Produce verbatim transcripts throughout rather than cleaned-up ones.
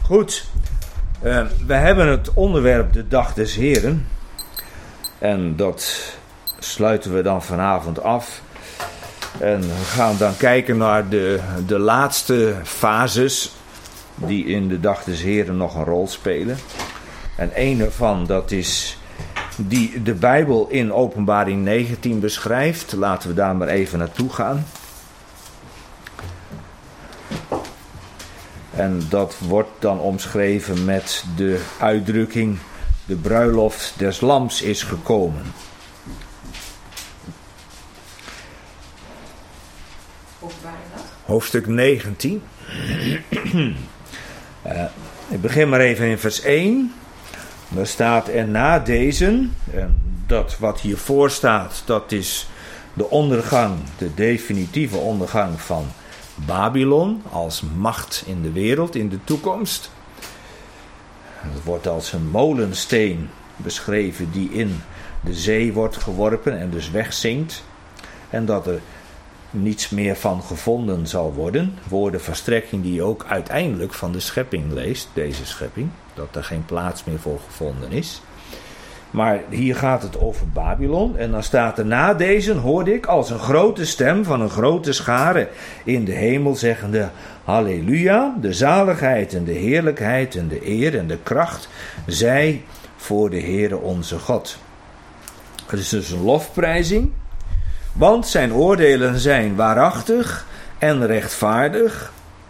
Goed, uh, we hebben het onderwerp de dag des Heren. En dat sluiten we dan vanavond af. En we gaan dan kijken naar de, de laatste fases die in de dag des Heren nog een rol spelen. En een ervan, dat is die de Bijbel in Openbaring negentien beschrijft. Laten we daar maar even naartoe gaan. En dat wordt dan omschreven met de uitdrukking: de bruiloft des Lams is gekomen. Hoofdstuk negentien. uh, ik begin maar even in vers één. Daar staat: en na deze, en dat wat hiervoor staat, dat is de ondergang, de definitieve ondergang van Babylon als macht in de wereld in de toekomst. Het wordt als een molensteen beschreven die in de zee wordt geworpen en dus wegzinkt. En dat er niets meer van gevonden zal worden. Woordenverstrekking die je ook uiteindelijk van de schepping leest, deze schepping. Dat er geen plaats meer voor gevonden is. Maar hier gaat het over Babylon. En dan staat er: na deze hoorde ik als een grote stem van een grote schare in de hemel zeggende: Halleluja, de zaligheid en de heerlijkheid en de eer en de kracht zij voor de Heere onze God. Het is dus een lofprijzing. Want zijn oordelen zijn waarachtig en rechtvaardig.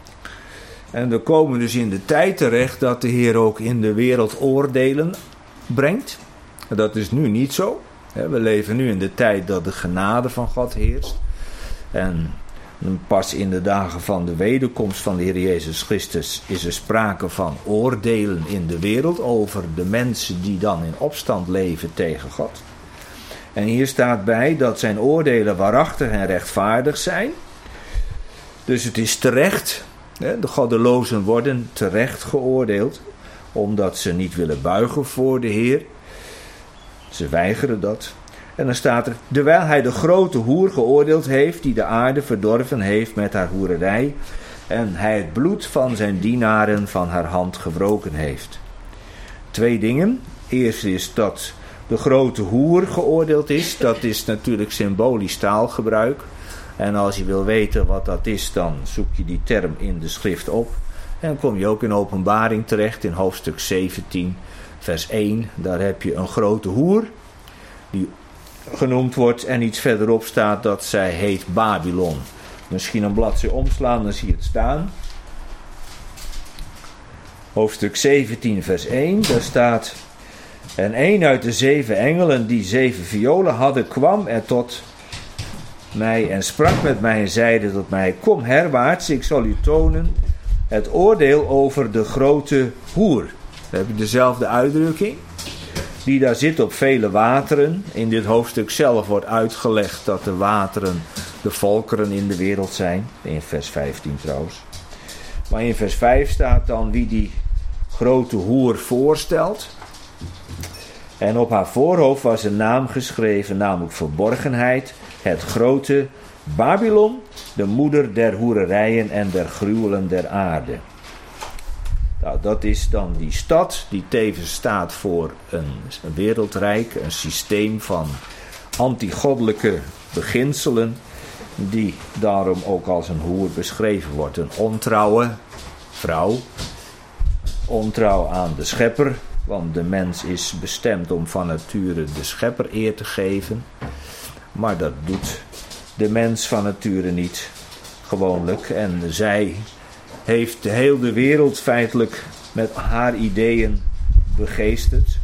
En we komen dus in de tijd terecht dat de Heer ook in de wereld oordelen brengt. Dat is nu niet zo. We leven nu in de tijd dat de genade van God heerst. En pas in de dagen van de wederkomst van de Heer Jezus Christus is er sprake van oordelen in de wereld over de mensen die dan in opstand leven tegen God. En hier staat bij dat zijn oordelen waarachtig en rechtvaardig zijn. Dus het is terecht. De goddelozen worden terecht geoordeeld, omdat ze niet willen buigen voor de Heer. Ze weigeren dat. En dan staat er: terwijl hij de grote hoer geoordeeld heeft, die de aarde verdorven heeft met haar hoererij, en hij het bloed van zijn dienaren van haar hand gewroken heeft. Twee dingen. Eerst is dat de grote hoer geoordeeld is. Dat is natuurlijk symbolisch taalgebruik. En als je wil weten wat dat is, dan zoek je die term in de schrift op. En dan kom je ook in Openbaring terecht in hoofdstuk zeventien, vers één. Daar heb je een grote hoer die genoemd wordt en iets verderop staat dat zij heet Babylon. Misschien een bladzijde omslaan, dan zie je het staan. Hoofdstuk zeventien, vers één, daar staat: en een uit de zeven engelen die zeven violen hadden kwam er tot mij en sprak met mij en zeide tot mij: kom herwaarts, ik zal u tonen het oordeel over de grote hoer. Dan heb je dezelfde uitdrukking die daar zit op vele wateren. In dit hoofdstuk zelf wordt uitgelegd dat de wateren de volkeren in de wereld zijn. In vers vijftien trouwens. Maar in vers vijf staat dan wie die grote hoer voorstelt. En op haar voorhoofd was een naam geschreven, namelijk verborgenheid, het grote Babylon, de moeder der hoererijen en der gruwelen der aarde. Nou, dat is dan die stad die tevens staat voor een, een wereldrijk, een systeem van antigoddelijke beginselen, die daarom ook als een hoer beschreven wordt. Een ontrouwe vrouw, ontrouw aan de schepper, want de mens is bestemd om van nature de schepper eer te geven. Maar dat doet de mens van nature niet, gewoonlijk. En zij heeft de hele wereld feitelijk met haar ideeën begeesterd.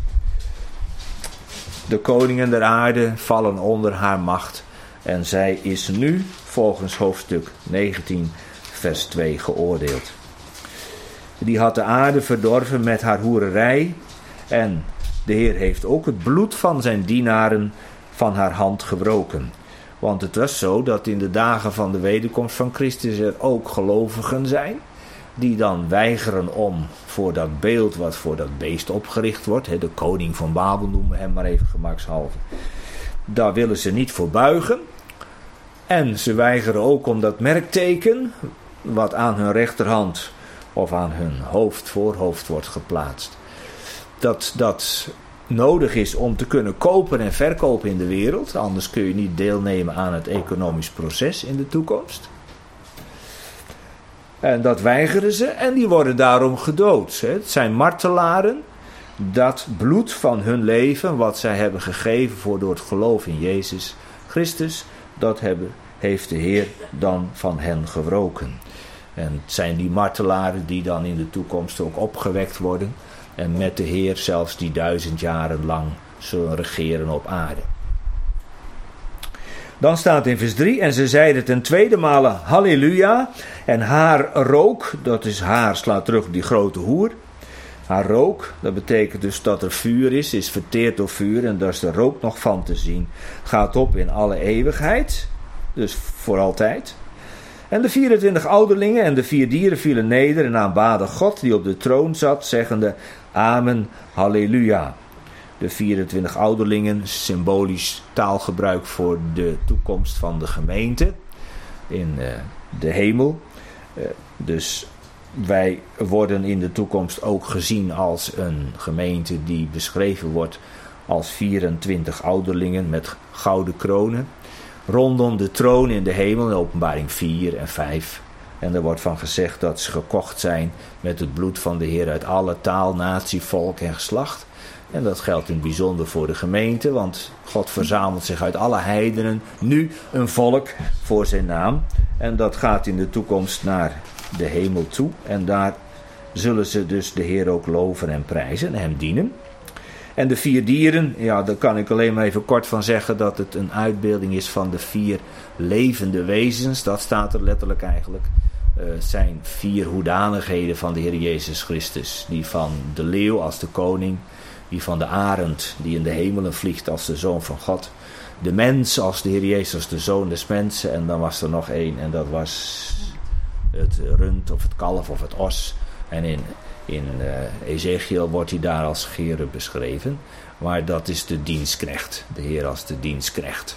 De koningen der aarde vallen onder haar macht. En zij is nu, volgens hoofdstuk negentien, vers twee, geoordeeld. Die had de aarde verdorven met haar hoererij. En de Heer heeft ook het bloed van zijn dienaren van haar hand gebroken. Want het was zo dat in de dagen van de wederkomst van Christus er ook gelovigen zijn, die dan weigeren om voor dat beeld wat voor dat beest opgericht wordt, de koning van Babel noemen we hem maar even gemakshalve, daar willen ze niet voor buigen. En ze weigeren ook om dat merkteken, wat aan hun rechterhand of aan hun hoofd, voorhoofd wordt geplaatst. Dat dat nodig is om te kunnen kopen en verkopen in de wereld. Anders kun je niet deelnemen aan het economisch proces in de toekomst. En dat weigeren ze en die worden daarom gedood. Het zijn martelaren. Dat bloed van hun leven, wat zij hebben gegeven voor door het geloof in Jezus Christus, dat hebben, heeft de Heer dan van hen gewroken. En het zijn die martelaren die dan in de toekomst ook opgewekt worden en met de Heer zelfs die duizend jaren lang zullen regeren op aarde. Dan staat in vers drie, en ze zeiden ten tweede male halleluja, en haar rook, dat is haar, slaat terug op die grote hoer. Haar rook, dat betekent dus dat er vuur is, is verteerd door vuur en daar is de rook nog van te zien. Gaat op in alle eeuwigheid, dus voor altijd. En de vierentwintig ouderlingen en de vier dieren vielen neder en aanbaden God die op de troon zat, zeggende amen, halleluja. De vierentwintig ouderlingen, symbolisch taalgebruik voor de toekomst van de gemeente in uh, de hemel. Uh, dus wij worden in de toekomst ook gezien als een gemeente die beschreven wordt als vierentwintig ouderlingen met gouden kronen. Rondom de troon in de hemel, in Openbaring vier en vijf. En er wordt van gezegd dat ze gekocht zijn met het bloed van de Heer uit alle taal, natie, volk en geslacht. En dat geldt in het bijzonder voor de gemeente, want God verzamelt zich uit alle heidenen nu een volk voor zijn naam. En dat gaat in de toekomst naar de hemel toe. En daar zullen ze dus de Heer ook loven en prijzen en hem dienen. En de vier dieren, ja, daar kan ik alleen maar even kort van zeggen dat het een uitbeelding is van de vier levende wezens. Dat staat er letterlijk eigenlijk. Uh, zijn vier hoedanigheden van de Heer Jezus Christus. Die van de leeuw als de koning. Die van de arend die in de hemelen vliegt als de Zoon van God. De mens als de Heer Jezus als de Zoon des mensen. En dan was er nog één en dat was het rund of het kalf of het os. En in, in uh, Ezekiel wordt hij daar als cherub beschreven. Maar dat is de dienstknecht. De Heer als de dienstknecht.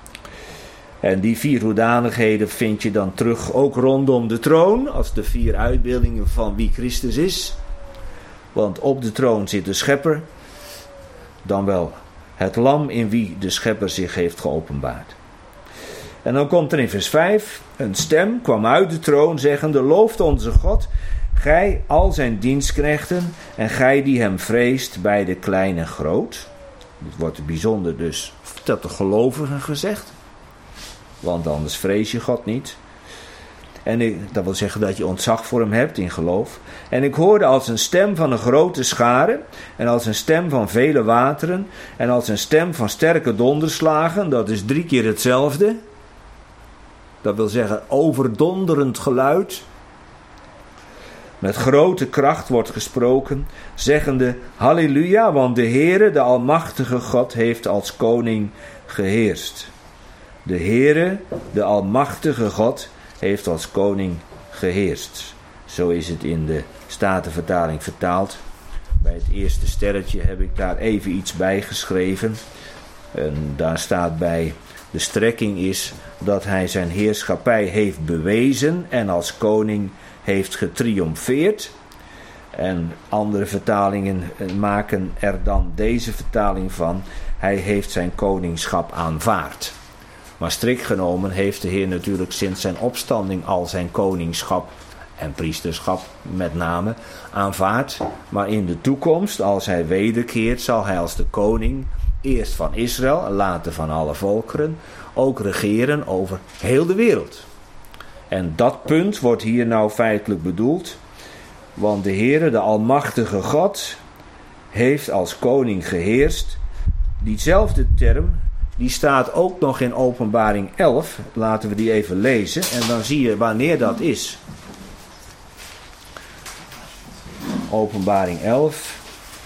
En die vier hoedanigheden vind je dan terug ook rondom de troon. Als de vier uitbeeldingen van wie Christus is. Want op de troon zit de schepper. Dan wel het lam in wie de schepper zich heeft geopenbaard. En dan komt er in vers vijf. Een stem kwam uit de troon zeggende. Looft onze God. Gij al zijn dienstknechten. En gij die hem vreest bij de klein en groot. Het wordt bijzonder dus tot de gelovigen gezegd. Want anders vrees je God niet. En ik, dat wil zeggen dat je ontzag voor hem hebt in geloof. En ik hoorde als een stem van een grote schare. En als een stem van vele wateren. En als een stem van sterke donderslagen. Dat is drie keer hetzelfde. Dat wil zeggen overdonderend geluid. Met grote kracht wordt gesproken. Zeggende halleluja. Want de Heere, de almachtige God, heeft als koning geheerst. De Heere, de almachtige God, heeft als koning geheerst. Zo is het in de Statenvertaling vertaald. Bij het eerste sterretje heb ik daar even iets bij geschreven. En daar staat bij, de strekking is dat hij zijn heerschappij heeft bewezen en als koning heeft getriomfeerd. En andere vertalingen maken er dan deze vertaling van, hij heeft zijn koningschap aanvaard. Maar strikt genomen heeft de Heer natuurlijk sinds zijn opstanding al zijn koningschap en priesterschap met name aanvaard. Maar in de toekomst, als hij wederkeert, zal hij als de koning, eerst van Israël en later van alle volkeren, ook regeren over heel de wereld. En dat punt wordt hier nou feitelijk bedoeld. Want de Heere, de almachtige God, heeft als koning geheerst. Diezelfde term, die staat ook nog in Openbaring elf. Laten we die even lezen. En dan zie je wanneer dat is. Openbaring elf.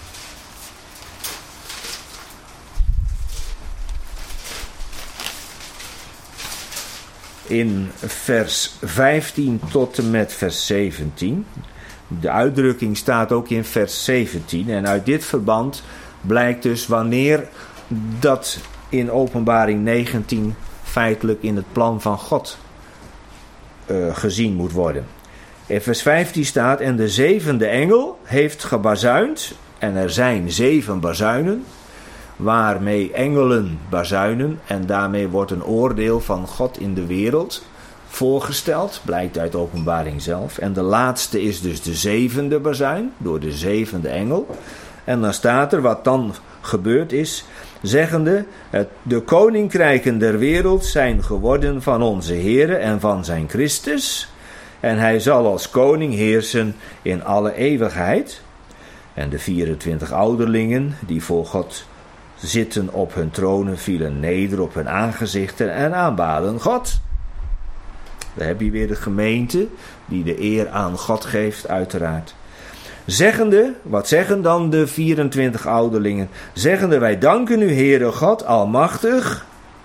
In vers vijftien tot en met vers zeventien. De uitdrukking staat ook in vers zeventien. En uit dit verband blijkt dus wanneer dat in Openbaring negentien feitelijk in het plan van God uh, gezien moet worden. In vers vijftien staat, en de zevende engel heeft gebazuind, en er zijn zeven bazuinen, waarmee engelen bazuinen, en daarmee wordt een oordeel van God in de wereld voorgesteld, blijkt uit Openbaring zelf. En de laatste is dus de zevende bazuin, door de zevende engel. En dan staat er wat dan gebeurd is, zeggende, het, de koninkrijken der wereld zijn geworden van onze Heere en van zijn Christus, en hij zal als koning heersen in alle eeuwigheid. En de vierentwintig ouderlingen die voor God zitten op hun tronen vielen neder op hun aangezichten en aanbaden God. Dan heb je weer de gemeente die de eer aan God geeft, uiteraard. Zeggende, wat zeggen dan de vierentwintig ouderlingen? Zeggende, wij danken u, Heere God, almachtig,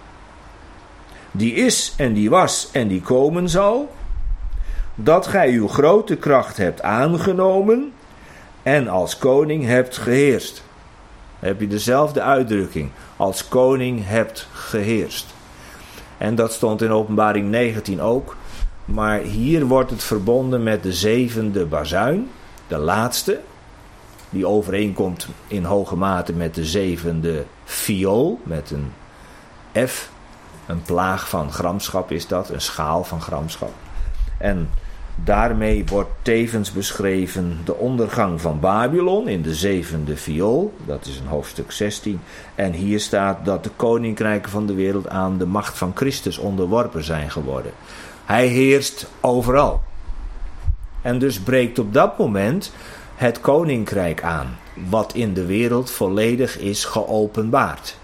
die is en die was en die komen zal, dat gij uw grote kracht hebt aangenomen en als koning hebt geheerst. Dan heb je dezelfde uitdrukking, als koning hebt geheerst. En dat stond in Openbaring negentien ook, maar hier wordt het verbonden met de zevende bazuin, de laatste, die overeenkomt in hoge mate met de zevende viool, met een F, een plaag van gramschap is dat, een schaal van gramschap. En daarmee wordt tevens beschreven de ondergang van Babylon in de zevende viool, dat is in hoofdstuk zestien. En hier staat dat de koninkrijken van de wereld aan de macht van Christus onderworpen zijn geworden. Hij heerst overal. En dus breekt op dat moment het koninkrijk aan, wat in de wereld volledig is geopenbaard.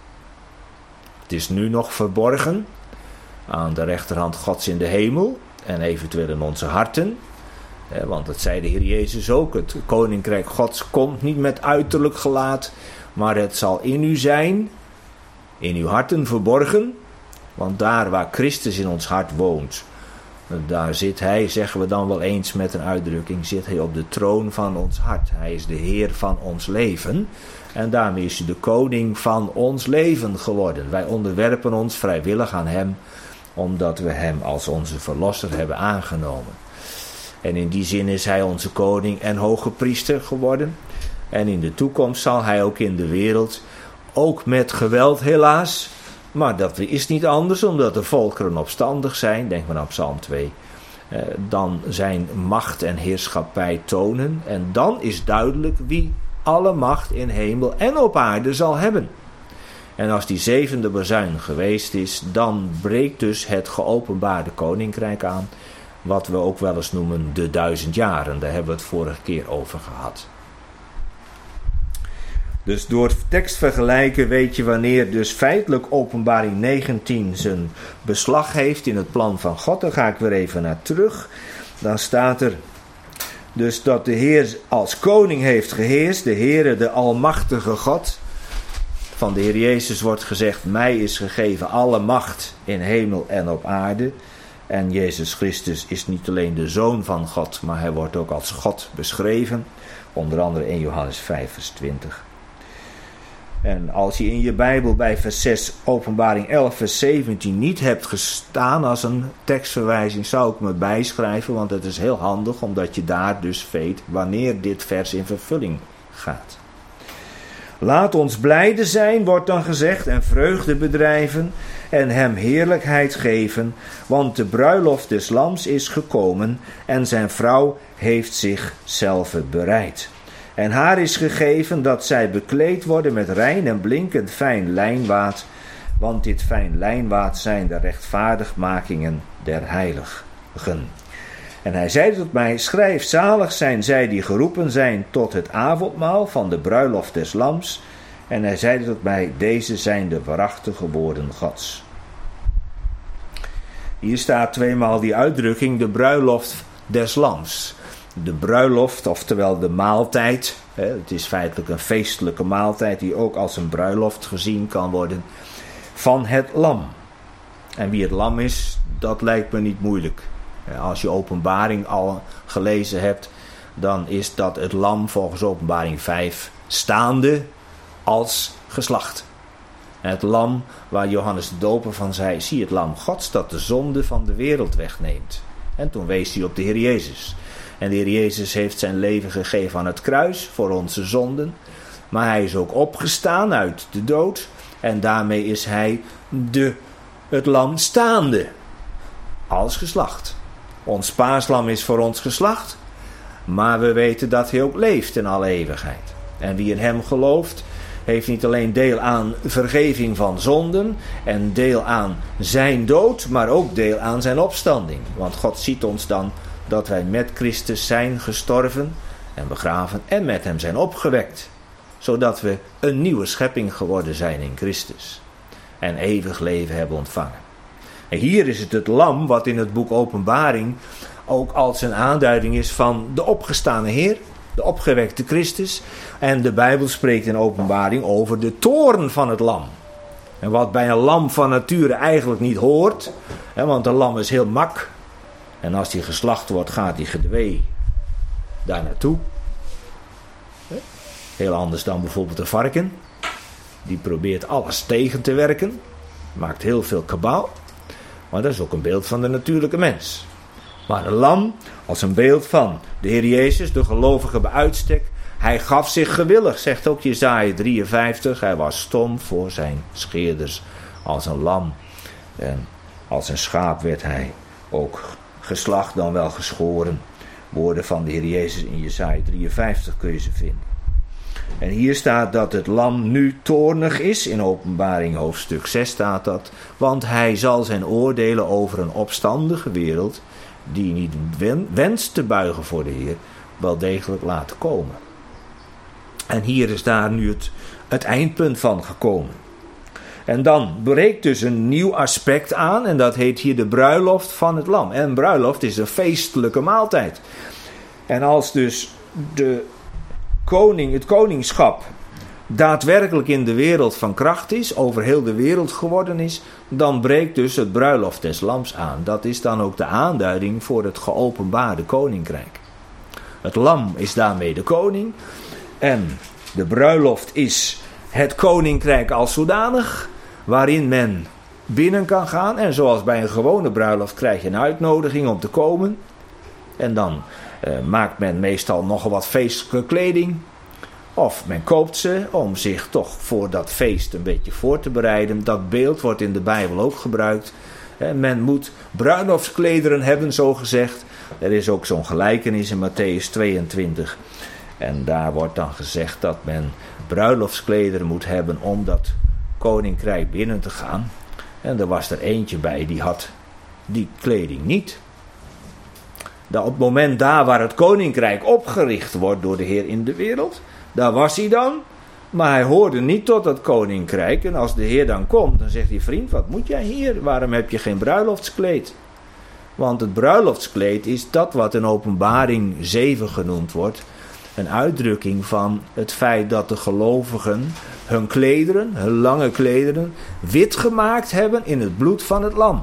Het is nu nog verborgen aan de rechterhand Gods in de hemel en eventueel in onze harten. Want dat zei de Heer Jezus ook, het koninkrijk Gods komt niet met uiterlijk gelaat, maar het zal in u zijn, in uw harten verborgen. Want daar waar Christus in ons hart woont, daar zit hij, zeggen we dan wel eens met een uitdrukking, zit hij op de troon van ons hart. Hij is de Heer van ons leven en daarmee is hij de koning van ons leven geworden. Wij onderwerpen ons vrijwillig aan hem, omdat we hem als onze verlosser hebben aangenomen. En in die zin is hij onze koning en hoge priester geworden. En in de toekomst zal hij ook in de wereld, ook met geweld helaas, maar dat is niet anders omdat de volkeren opstandig zijn, denk maar aan Psalm twee, eh, dan zijn macht en heerschappij tonen. En dan is duidelijk wie alle macht in hemel en op aarde zal hebben. En als die zevende bazuin geweest is, dan breekt dus het geopenbaarde koninkrijk aan, wat we ook wel eens noemen de duizend jaren. Daar hebben we het vorige keer over gehad. Dus door tekst vergelijken weet je wanneer dus feitelijk Openbaring negentien zijn beslag heeft in het plan van God. Daar ga ik weer even naar terug. Dan staat er dus dat de Heer als koning heeft geheerst, de Heere, de almachtige God. Van de Heer Jezus wordt gezegd, mij is gegeven alle macht in hemel en op aarde. En Jezus Christus is niet alleen de Zoon van God, maar hij wordt ook als God beschreven. Onder andere in Johannes vijf vers twintig. En als je in je Bijbel bij vers zes, Openbaring elf vers zeventien niet hebt gestaan als een tekstverwijzing, zou ik me bijschrijven, want het is heel handig, omdat je daar dus weet wanneer dit vers in vervulling gaat. Laat ons blijde zijn, wordt dan gezegd, en vreugde bedrijven en hem heerlijkheid geven, want de bruiloft des lams is gekomen en zijn vrouw heeft zichzelf bereid. En haar is gegeven dat zij bekleed worden met rein en blinkend fijn lijnwaad, want dit fijn lijnwaad zijn de rechtvaardigmakingen der heiligen. En hij zei tot mij, schrijf, zalig zijn zij die geroepen zijn tot het avondmaal van de bruiloft des lams. En hij zei tot mij, deze zijn de waarachtige woorden Gods. Hier staat tweemaal die uitdrukking, de bruiloft des lams. De bruiloft, oftewel de maaltijd. Het is feitelijk een feestelijke maaltijd die ook als een bruiloft gezien kan worden. Van het lam. En wie het lam is, dat lijkt me niet moeilijk. Als je Openbaring al gelezen hebt, dan is dat het lam volgens Openbaring vijf staande als geslacht. En het lam waar Johannes de Doper van zei, zie het lam Gods dat de zonde van de wereld wegneemt. En toen wees hij op de Heer Jezus. En de Heer Jezus heeft zijn leven gegeven aan het kruis voor onze zonden. Maar hij is ook opgestaan uit de dood. En daarmee is hij de, het lam staande. Als geslacht. Ons paaslam is voor ons geslacht. Maar we weten dat hij ook leeft in alle eeuwigheid. En wie in hem gelooft, heeft niet alleen deel aan vergeving van zonden en deel aan zijn dood, maar ook deel aan zijn opstanding. Want God ziet ons dan dat wij met Christus zijn gestorven en begraven en met hem zijn opgewekt. Zodat we een nieuwe schepping geworden zijn in Christus. En eeuwig leven hebben ontvangen. En hier is het het lam wat in het boek Openbaring ook als een aanduiding is van de opgestane Heer. De opgewekte Christus. En de Bijbel spreekt in Openbaring over de toorn van het lam. En wat bij een lam van nature eigenlijk niet hoort. Hè, want een lam is heel mak. En als die geslacht wordt, gaat die gedwee daar naartoe. Heel anders dan bijvoorbeeld een varken. Die probeert alles tegen te werken. Maakt heel veel kabaal. Maar dat is ook een beeld van de natuurlijke mens. Maar een lam als een beeld van de Heer Jezus, de gelovige bij uitstek. Hij gaf zich gewillig, zegt ook Jesaja drieënvijftig. Hij was stom voor zijn scheerders als een lam. En als een schaap werd hij ook geslacht, dan wel geschoren. Woorden van de Heer Jezus in Jesaja drieënvijftig kun je ze vinden. En hier staat dat het lam nu toornig is. In Openbaring hoofdstuk zes staat dat. Want hij zal zijn oordelen over een opstandige wereld, die niet wenst te buigen voor de Heer, wel degelijk laten komen. En hier is daar nu het, het eindpunt van gekomen. En dan breekt dus een nieuw aspect aan. En dat heet hier de bruiloft van het lam. En een bruiloft is een feestelijke maaltijd. En als dus de koning, het koningschap daadwerkelijk in de wereld van kracht is, over heel de wereld geworden is, dan breekt dus het bruiloft des lams aan. Dat is dan ook de aanduiding voor het geopenbaarde koninkrijk. Het lam is daarmee de koning. En de bruiloft is het koninkrijk als zodanig, waarin men binnen kan gaan. En zoals bij een gewone bruiloft krijg je een uitnodiging om te komen. En dan uh, maakt men meestal nogal wat feestelijke kleding. Of men koopt ze om zich toch voor dat feest een beetje voor te bereiden. Dat beeld wordt in de Bijbel ook gebruikt. Men moet bruiloftsklederen hebben, zo gezegd. Er is ook zo'n gelijkenis in Matthäus tweeëntwintig. En daar wordt dan gezegd dat men bruiloftsklederen moet hebben om dat koninkrijk binnen te gaan. En er was er eentje bij die had die kleding niet. Dat op het moment daar waar het koninkrijk opgericht wordt door de Heer in de wereld, daar was hij dan, maar hij hoorde niet tot dat koninkrijk. En als de Heer dan komt, dan zegt hij: vriend, wat moet jij hier? Waarom heb je geen bruiloftskleed? Want het bruiloftskleed is dat wat in Openbaring zeven genoemd wordt. Een uitdrukking van het feit dat de gelovigen hun klederen, hun lange klederen, wit gemaakt hebben in het bloed van het lam.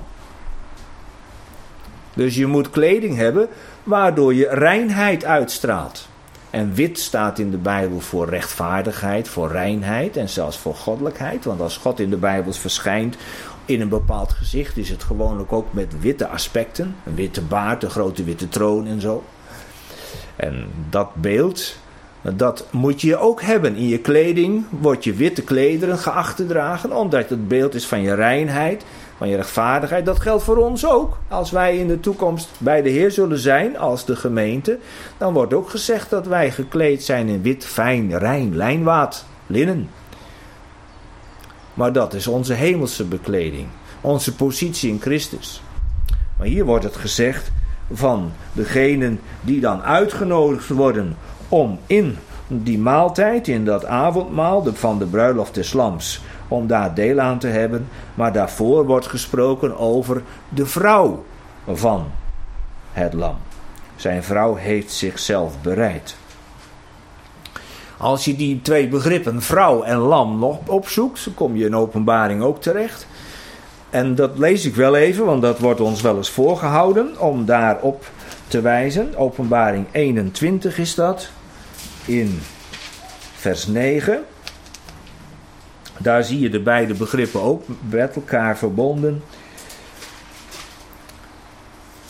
Dus je moet kleding hebben waardoor je reinheid uitstraalt. En wit staat in de Bijbel voor rechtvaardigheid, voor reinheid en zelfs voor goddelijkheid. Want als God in de Bijbel verschijnt in een bepaald gezicht, is het gewoonlijk ook met witte aspecten. Een witte baard, een grote witte troon en zo. En dat beeld, dat moet je ook hebben. In je kleding wordt je witte klederen geacht te dragen, omdat het beeld is van je reinheid, van je rechtvaardigheid. Dat geldt voor ons ook. Als wij in de toekomst bij de Heer zullen zijn, als de gemeente, dan wordt ook gezegd dat wij gekleed zijn in wit, fijn, rein, lijnwaad, linnen. Maar dat is onze hemelse bekleding, onze positie in Christus. Maar hier wordt het gezegd van degenen die dan uitgenodigd worden om in die maaltijd, in dat avondmaal van de bruiloft des lams, om daar deel aan te hebben. Maar daarvoor wordt gesproken over de vrouw van het lam. Zijn vrouw heeft zichzelf bereid. Als je die twee begrippen, vrouw en lam, nog opzoekt, dan kom je in Openbaring ook terecht. En dat lees ik wel even, want dat wordt ons wel eens voorgehouden om daarop te wijzen. Openbaring eenentwintig is dat, in vers negen. Daar zie je de beide begrippen ook met elkaar verbonden.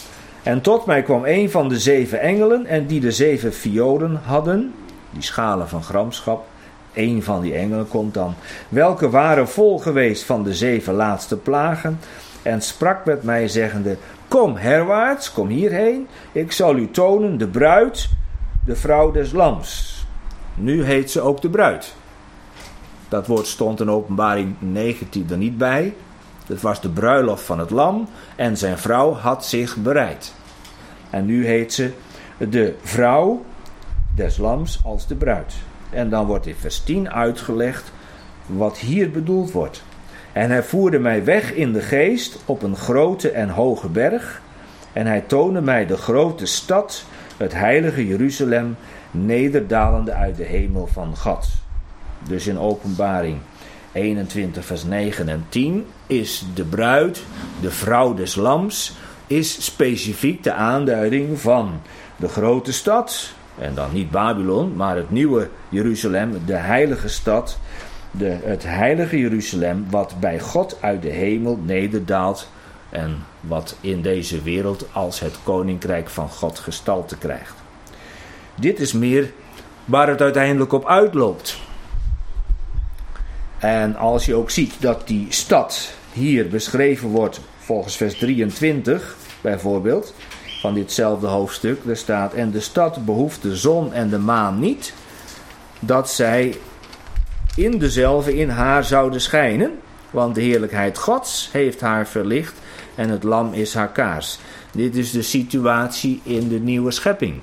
En tot mij kwam een van de zeven engelen en die de zeven violen hadden, die schalen van gramschap. Een van die engelen komt dan, welke waren vol geweest van de zeven laatste plagen, en sprak met mij zeggende, kom herwaarts, kom hierheen, ik zal u tonen de bruid, de vrouw des lams. Nu heet ze ook de bruid. Dat woord stond in Openbaring negentien er niet bij. Het was de bruiloft van het lam en zijn vrouw had zich bereid. En nu heet ze de vrouw des lams als de bruid. En dan wordt in vers tien uitgelegd wat hier bedoeld wordt. En hij voerde mij weg in de geest op een grote en hoge berg. En hij toonde mij de grote stad, het heilige Jeruzalem, nederdalende uit de hemel van God. Dus in Openbaring eenentwintig vers negen en tien is de bruid, de vrouw des lams, is specifiek de aanduiding van de grote stad. En dan niet Babylon, maar het nieuwe Jeruzalem, de heilige stad, de, het heilige Jeruzalem, wat bij God uit de hemel nederdaalt en wat in deze wereld als het koninkrijk van God gestalte krijgt. Dit is meer waar het uiteindelijk op uitloopt. En als je ook ziet dat die stad hier beschreven wordt volgens vers drieëntwintig bijvoorbeeld, van ditzelfde hoofdstuk, er staat, en de stad behoeft de zon en de maan niet, dat zij in dezelfde in haar zouden schijnen, want de heerlijkheid Gods heeft haar verlicht en het lam is haar kaars. Dit is de situatie in de nieuwe schepping.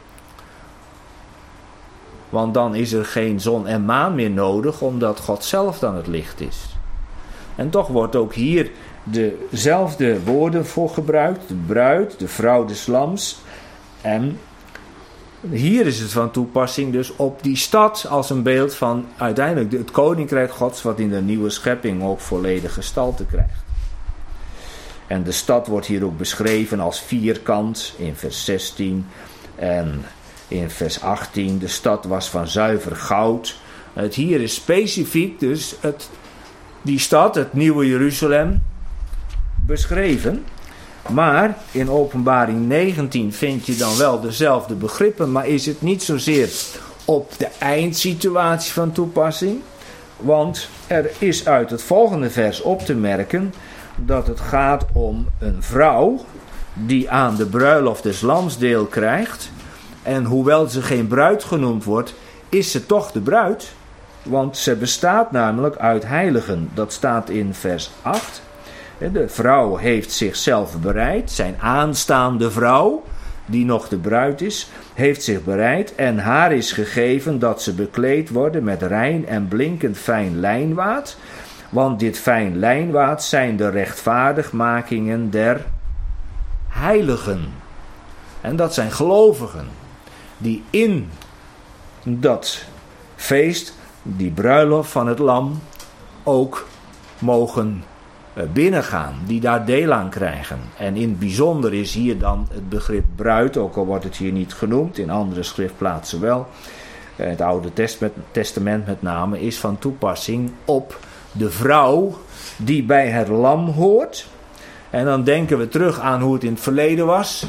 Want dan is er geen zon en maan meer nodig, omdat God zelf dan het licht is. En toch wordt ook hier dezelfde woorden voor gebruikt. De bruid, de vrouw des lams. En hier is het van toepassing dus op die stad als een beeld van uiteindelijk het koninkrijk Gods, wat in de nieuwe schepping ook volledig gestalte krijgt. En de stad wordt hier ook beschreven als vierkant in vers zestien en in vers achttien. De stad was van zuiver goud. Het hier is specifiek dus het, die stad, het nieuwe Jeruzalem, beschreven. Maar in Openbaring negentien vind je dan wel dezelfde begrippen, maar is het niet zozeer op de eindsituatie van toepassing. Want er is uit het volgende vers op te merken dat het gaat om een vrouw die aan de bruiloft des lams deel krijgt. En hoewel ze geen bruid genoemd wordt, is ze toch de bruid. Want ze bestaat namelijk uit heiligen. Dat staat in vers acht. De vrouw heeft zichzelf bereid. Zijn aanstaande vrouw, die nog de bruid is, heeft zich bereid. En haar is gegeven dat ze bekleed worden met rein en blinkend fijn lijnwaad. Want dit fijn lijnwaad zijn de rechtvaardigmakingen der heiligen. En dat zijn gelovigen die in dat feest, die bruiloft van het lam, ook mogen binnengaan, die daar deel aan krijgen. En in het bijzonder is hier dan het begrip bruid, ook al wordt het hier niet genoemd, in andere schriftplaatsen wel. Het Oude Testament met name is van toepassing op de vrouw die bij het lam hoort. En dan denken we terug aan hoe het in het verleden was.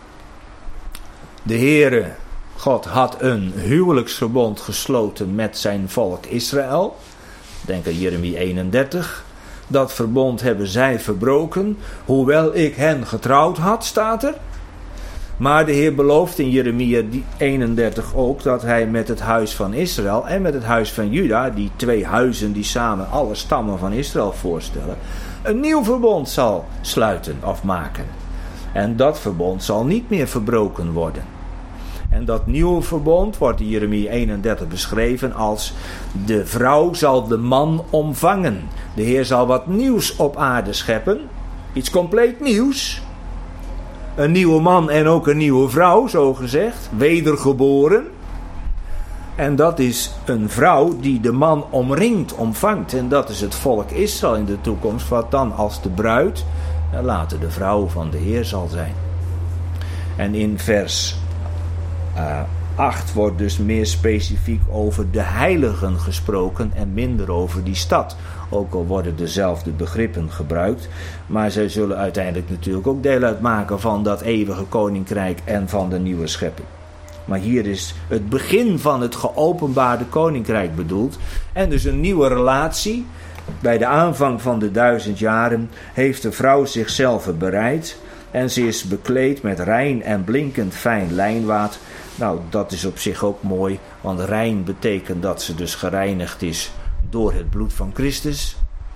De Heere God had een huwelijksverbond gesloten met zijn volk Israël. Denk aan Jeremia eenendertig. Dat verbond hebben zij verbroken, hoewel ik hen getrouwd had, staat er. Maar de Heer belooft in Jeremia eenendertig ook dat hij met het huis van Israël en met het huis van Juda, die twee huizen die samen alle stammen van Israël voorstellen, een nieuw verbond zal sluiten of maken. En dat verbond zal niet meer verbroken worden. En dat nieuwe verbond wordt in Jeremia eenendertig beschreven als de vrouw zal de man omvangen. De Heer zal wat nieuws op aarde scheppen. Iets compleet nieuws. Een nieuwe man en ook een nieuwe vrouw, zo gezegd. Wedergeboren. En dat is een vrouw die de man omringt, omvangt. En dat is het volk Israël in de toekomst, wat dan als de bruid en later de vrouw van de Heer zal zijn. En in vers uh, acht wordt dus meer specifiek over de heiligen gesproken en minder over die stad. Ook al worden dezelfde begrippen gebruikt, maar zij zullen uiteindelijk natuurlijk ook deel uitmaken van dat eeuwige koninkrijk en van de nieuwe schepping. Maar hier is het begin van het geopenbaarde koninkrijk bedoeld. En dus een nieuwe relatie. Bij de aanvang van de duizend jaren heeft de vrouw zichzelf bereid. En ze is bekleed met rein en blinkend fijn lijnwaad. Nou, dat is op zich ook mooi. Want rein betekent dat ze dus gereinigd is door het bloed van Christus.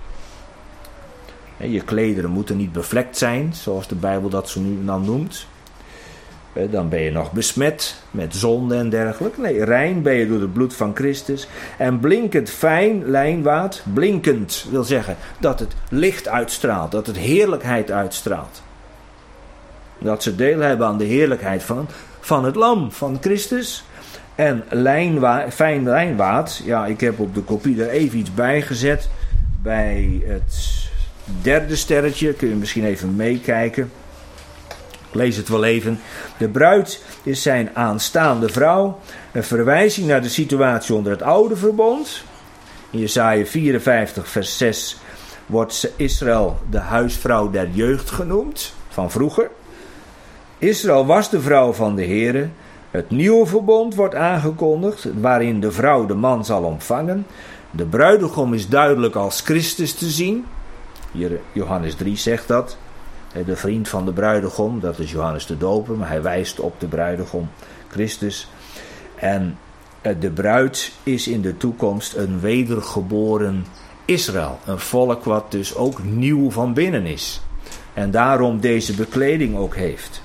Je klederen moeten niet bevlekt zijn, zoals de Bijbel dat zo nu dan noemt. Dan ben je nog besmet met zonde en dergelijke. Nee, rein ben je door het bloed van Christus. En blinkend fijn lijnwaad. Blinkend wil zeggen dat het licht uitstraalt. Dat het heerlijkheid uitstraalt. Dat ze deel hebben aan de heerlijkheid van, van het lam, van Christus. En lijnwa, fijn lijnwaad. Ja, ik heb op de kopie er even iets bij gezet. Bij het derde sterretje. Kun je misschien even meekijken. Lees het wel even. De bruid is zijn aanstaande vrouw. Een verwijzing naar de situatie onder het oude verbond. In Jesaja vierenvijftig vers zes wordt Israël de huisvrouw der jeugd genoemd. Van vroeger. Israël was de vrouw van de Heere. Het nieuwe verbond wordt aangekondigd. Waarin de vrouw de man zal ontvangen. De bruidegom is duidelijk als Christus te zien. Hier Johannes drie zegt dat. De vriend van de bruidegom, dat is Johannes de Doper, maar hij wijst op de bruidegom, Christus. En de bruid is in de toekomst een wedergeboren Israël. Een volk wat dus ook nieuw van binnen is. En daarom deze bekleding ook heeft.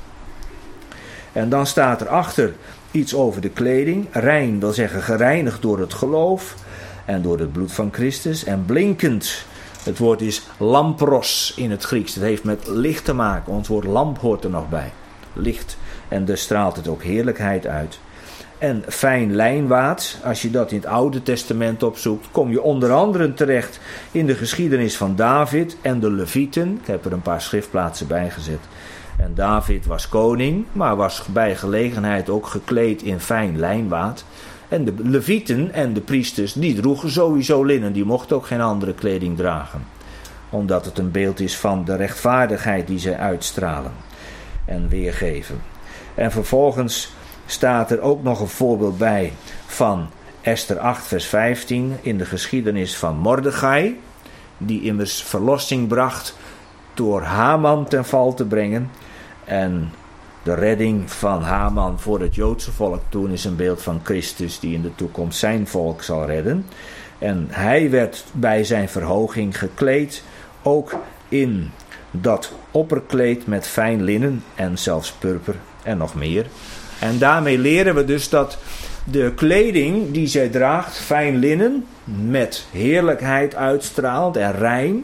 En dan staat erachter iets over de kleding. Rein wil zeggen gereinigd door het geloof en door het bloed van Christus. En blinkend. Het woord is lampros in het Grieks. Het heeft met licht te maken. Ons woord lamp hoort er nog bij. Licht. En dus straalt het ook heerlijkheid uit. En fijn lijnwaad, als je dat in het Oude Testament opzoekt, kom je onder andere terecht in de geschiedenis van David en de Levieten. Ik heb er een paar schriftplaatsen bij gezet. En David was koning, maar was bij gelegenheid ook gekleed in fijn lijnwaad. En de Levieten en de priesters, die droegen sowieso linnen. Die mochten ook geen andere kleding dragen. Omdat het een beeld is van de rechtvaardigheid die zij uitstralen en weergeven. En vervolgens staat er ook nog een voorbeeld bij van Esther acht vers vijftien in de geschiedenis van Mordechai. Die immers verlossing bracht door Haman ten val te brengen. En de redding van Haman voor het Joodse volk toen is een beeld van Christus die in de toekomst zijn volk zal redden. En hij werd bij zijn verhoging gekleed ook in dat opperkleed met fijn linnen en zelfs purper en nog meer. En daarmee leren we dus dat de kleding die zij draagt, fijn linnen, met heerlijkheid uitstraalt en rein,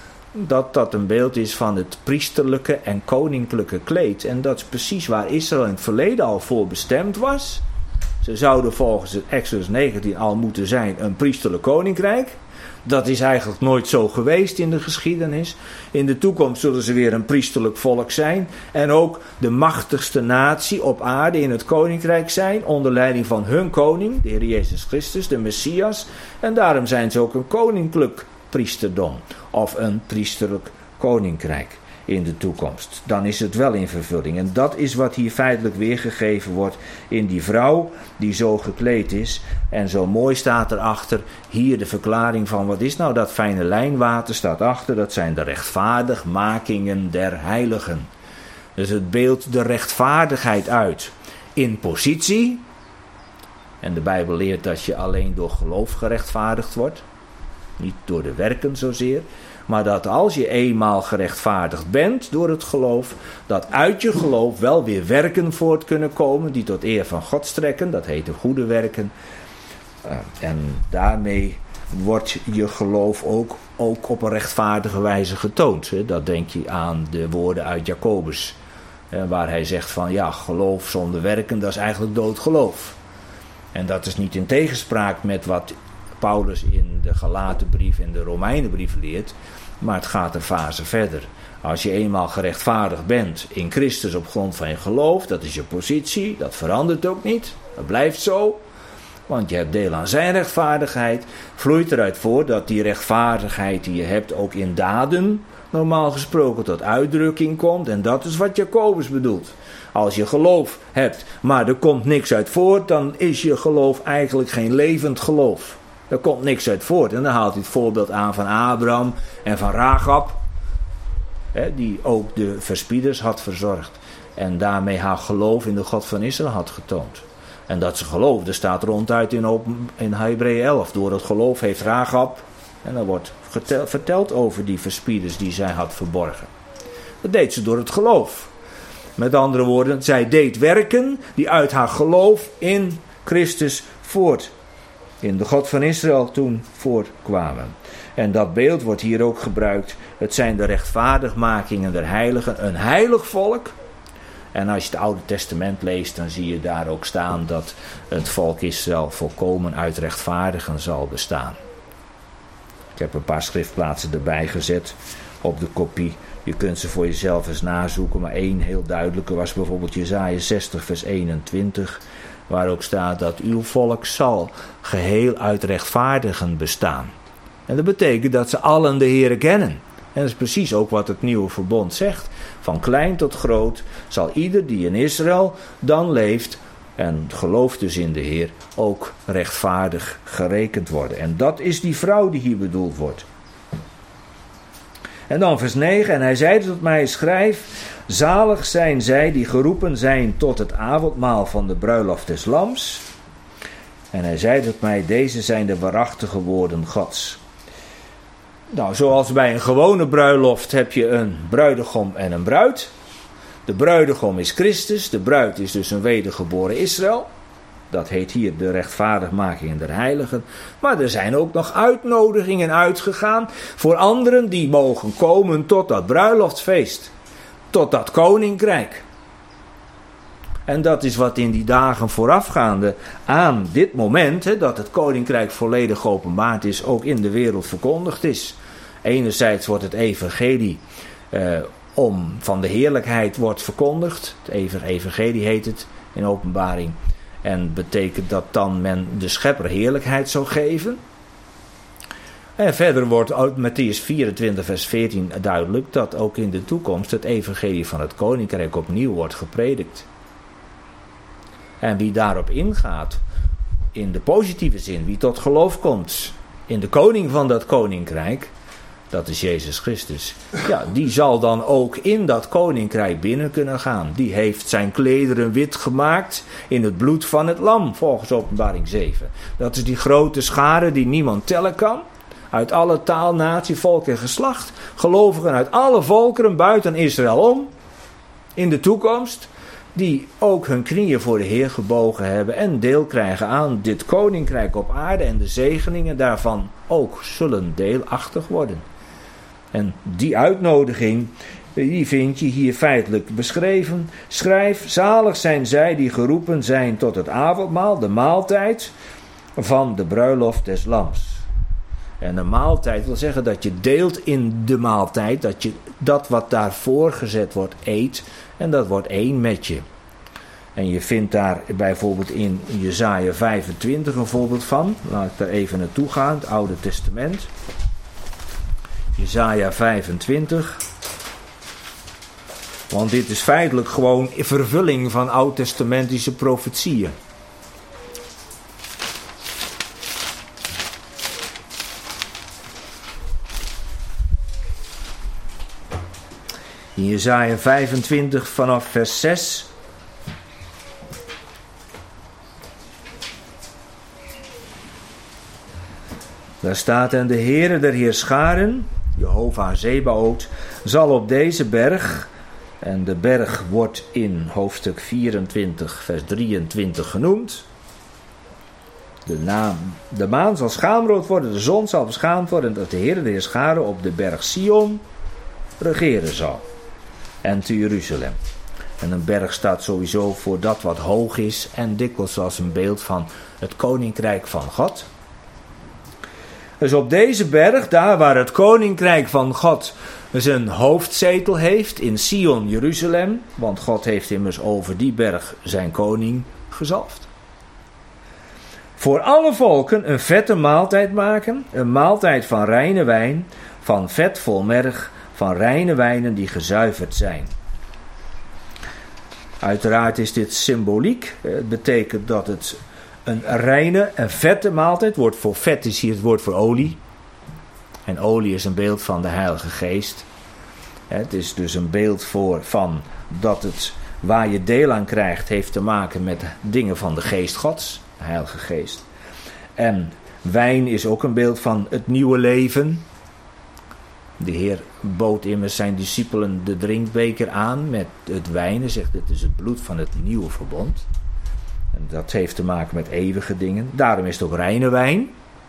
dat dat een beeld is van het priesterlijke en koninklijke kleed. En dat is precies waar Israël in het verleden al voor bestemd was. Ze zouden volgens het Exodus negentien al moeten zijn een priesterlijk koninkrijk. Dat is eigenlijk nooit zo geweest in de geschiedenis. In de toekomst zullen ze weer een priesterlijk volk zijn. En ook de machtigste natie op aarde in het koninkrijk zijn. Onder leiding van hun koning, de Heer Jezus Christus, de Messias. En daarom zijn ze ook een koninklijk priesterdom. Of een priesterlijk koninkrijk in de toekomst. Dan is het wel in vervulling. En dat is wat hier feitelijk weergegeven wordt in die vrouw die zo gekleed is. En zo mooi staat erachter hier de verklaring van wat is nou dat fijne lijnwater staat achter. Dat zijn de rechtvaardigmakingen der heiligen. Dus het beeldt de rechtvaardigheid uit in positie. En de Bijbel leert dat je alleen door geloof gerechtvaardigd wordt. Niet door de werken zozeer. Maar dat als je eenmaal gerechtvaardigd bent door het geloof, dat uit je geloof wel weer werken voort kunnen komen die tot eer van God strekken. Dat heet de goede werken. Uh, en daarmee wordt je geloof ook, ook op een rechtvaardige wijze getoond. Hè. Dat denk je aan de woorden uit Jacobus. Hè, waar hij zegt van ja, geloof zonder werken, dat is eigenlijk dood geloof. En dat is niet in tegenspraak met wat Paulus in de Galatenbrief en de Romeinenbrief leert. maar het gaat een fase verder. Als je eenmaal gerechtvaardigd bent in Christus op grond van je geloof, dat is je positie, dat verandert ook niet, dat blijft zo. Want je hebt deel aan zijn rechtvaardigheid, vloeit eruit voort dat die rechtvaardigheid die je hebt ook in daden, normaal gesproken, tot uitdrukking komt. En dat is wat Jacobus bedoelt. Als je geloof hebt, maar er komt niks uit voort, dan is je geloof eigenlijk geen levend geloof. Er komt niks uit voort. En dan haalt hij het voorbeeld aan van Abraham en van Rahab, hè, die ook de verspieders had verzorgd. En daarmee haar geloof in de God van Israël had getoond. En dat ze geloofde staat ronduit in, open, in Hebreeën elf. Door het geloof heeft Rahab, en dan wordt getel, verteld over die verspieders die zij had verborgen. Dat deed ze door het geloof. Met andere woorden, zij deed werken die uit haar geloof in Christus voort, in de God van Israël toen voortkwamen. En dat beeld wordt hier ook gebruikt. Het zijn de rechtvaardigmakingen der heiligen, een heilig volk. En als je het Oude Testament leest, dan zie je daar ook staan dat het volk Israël volkomen uit rechtvaardigen zal bestaan. Ik heb een paar schriftplaatsen erbij gezet op de kopie. Je kunt ze voor jezelf eens nazoeken, maar één heel duidelijke was bijvoorbeeld Jesaja zestig vers eenentwintig, waar ook staat dat uw volk zal geheel uit rechtvaardigen bestaan. En dat betekent dat ze allen de Heere kennen. En dat is precies ook wat het nieuwe verbond zegt. Van klein tot groot zal ieder die in Israël dan leeft en gelooft dus in de Heer ook rechtvaardig gerekend worden. En dat is die vrouw die hier bedoeld wordt. En dan vers negen. En hij zeide tot mij, schrijf, zalig zijn zij die geroepen zijn tot het avondmaal van de bruiloft des Lams. En hij zei tot mij, deze zijn de waarachtige woorden Gods. Nou, zoals bij een gewone bruiloft heb je een bruidegom en een bruid. De bruidegom is Christus, de bruid is dus een wedergeboren Israël. Dat heet hier de rechtvaardigmaking der heiligen. Maar er zijn ook nog uitnodigingen uitgegaan voor anderen die mogen komen tot dat bruiloftsfeest. Tot dat koninkrijk. En dat is wat in die dagen voorafgaande aan dit moment, hè, dat het koninkrijk volledig geopenbaard is, ook in de wereld verkondigd is. Enerzijds wordt het evangelie eh, om van de heerlijkheid wordt verkondigd. Het evangelie heet het in openbaring. En betekent dat dan men de schepper heerlijkheid zou geven. En verder wordt uit Mattheüs vierentwintig vers veertien duidelijk dat ook in de toekomst het evangelie van het koninkrijk opnieuw wordt gepredikt. En wie daarop ingaat, in de positieve zin, wie tot geloof komt in de koning van dat koninkrijk, dat is Jezus Christus. Ja, die zal dan ook in dat koninkrijk binnen kunnen gaan. Die heeft zijn klederen wit gemaakt in het bloed van het lam, volgens Openbaring zeven. Dat is die grote schare die niemand tellen kan. Uit alle taal, natie, volk en geslacht. Gelovigen uit alle volkeren buiten Israël om. In de toekomst. Die ook hun knieën voor de Heer gebogen hebben en deel krijgen aan dit koninkrijk op aarde. En de zegeningen daarvan ook zullen deelachtig worden. En die uitnodiging, die vind je hier feitelijk beschreven. Schrijf, zalig zijn zij die geroepen zijn tot het avondmaal, de maaltijd van de bruiloft des Lams. En een maaltijd wil zeggen dat je deelt in de maaltijd, dat je dat wat daarvoor gezet wordt eet en dat wordt één met je. En je vindt daar bijvoorbeeld in Jesaja vijfentwintig een voorbeeld van. Laat ik daar even naartoe gaan, het Oude Testament. Jesaja vijfentwintig. Want dit is feitelijk gewoon vervulling van oud-testamentische profetieën. In Jesaja vijfentwintig vanaf vers zes. Daar staat, en de Heere der Heerscharen, Jehovah Zebaoth, zal op deze berg, en de berg wordt in hoofdstuk vierentwintig vers drieëntwintig genoemd. De, naam, de maan zal schaamrood worden, de zon zal beschaamd worden, en dat de Heere der Heerscharen op de berg Sion regeren zal. En te Jeruzalem. En een berg staat sowieso voor dat wat hoog is en dikwijls als een beeld van het koninkrijk van God. Dus op deze berg, daar waar het koninkrijk van God zijn hoofdzetel heeft, in Sion, Jeruzalem, want God heeft immers over die berg zijn koning gezalfd. Voor alle volken een vette maaltijd maken, een maaltijd van reine wijn, van vet vol merg, van reine wijnen die gezuiverd zijn. Uiteraard is dit symboliek. Het betekent dat het een reine en vette maaltijd wordt. Voor vet is hier het woord voor olie. En olie is een beeld van de Heilige Geest. Het is dus een beeld voor van dat het waar je deel aan krijgt heeft te maken met dingen van de Geest Gods, de Heilige Geest. En wijn is ook een beeld van het nieuwe leven. De Heer bood immers zijn discipelen de drinkbeker aan met het wijn en zegt: dit is het bloed van het nieuwe verbond. En dat heeft te maken met eeuwige dingen. Daarom is het ook reine wijn.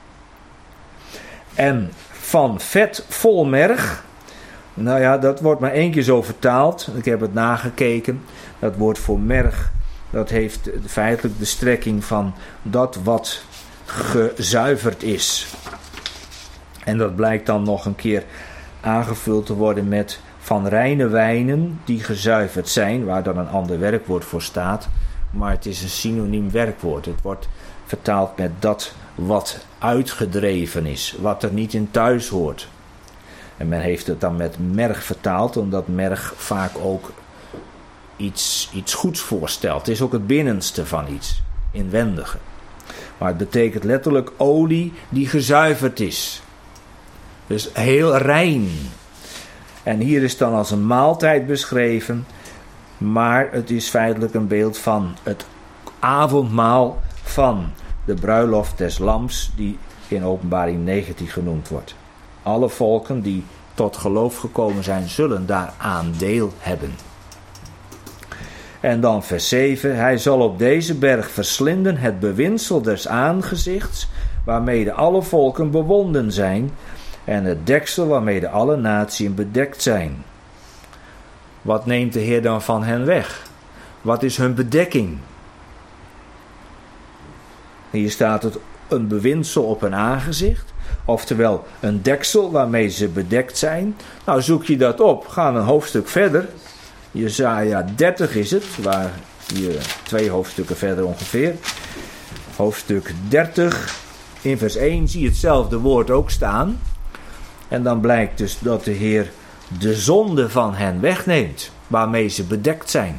En van vet vol merg. Nou ja, dat wordt maar één keer zo vertaald. Ik heb het nagekeken. Dat woord voor merg, dat heeft feitelijk de strekking van dat wat gezuiverd is. En dat blijkt dan nog een keer aangevuld te worden met van reine wijnen die gezuiverd zijn, waar dan een ander werkwoord voor staat. Maar het is een synoniem werkwoord. Het wordt vertaald met dat wat uitgedreven is, wat er niet in thuis hoort. En men heeft het dan met merg vertaald, omdat merg vaak ook iets, iets goeds voorstelt. Het is ook het binnenste van iets, inwendige. Maar het betekent letterlijk olie die gezuiverd is. Dus heel rein. En hier is dan als een maaltijd beschreven, maar het is feitelijk een beeld van het avondmaal van de bruiloft des lams, die in Openbaring negentien genoemd wordt. Alle volken die tot geloof gekomen zijn, zullen daaraan deel hebben. En dan vers zeven. Hij zal op deze berg verslinden het bewinsel des aangezichts, waarmede alle volken bewonden zijn, en het deksel waarmede alle natieën bedekt zijn. Wat neemt de Heer dan van hen weg? Wat is hun bedekking? Hier staat het een bewinsel op hun aangezicht. Oftewel een deksel waarmee ze bedekt zijn. Nou, zoek je dat op. Ga een hoofdstuk verder. Jesaja dertig is het. Waar je twee hoofdstukken verder ongeveer. Hoofdstuk dertig. In vers één zie je hetzelfde woord ook staan. En dan blijkt dus dat de Heer de zonde van hen wegneemt, waarmee ze bedekt zijn.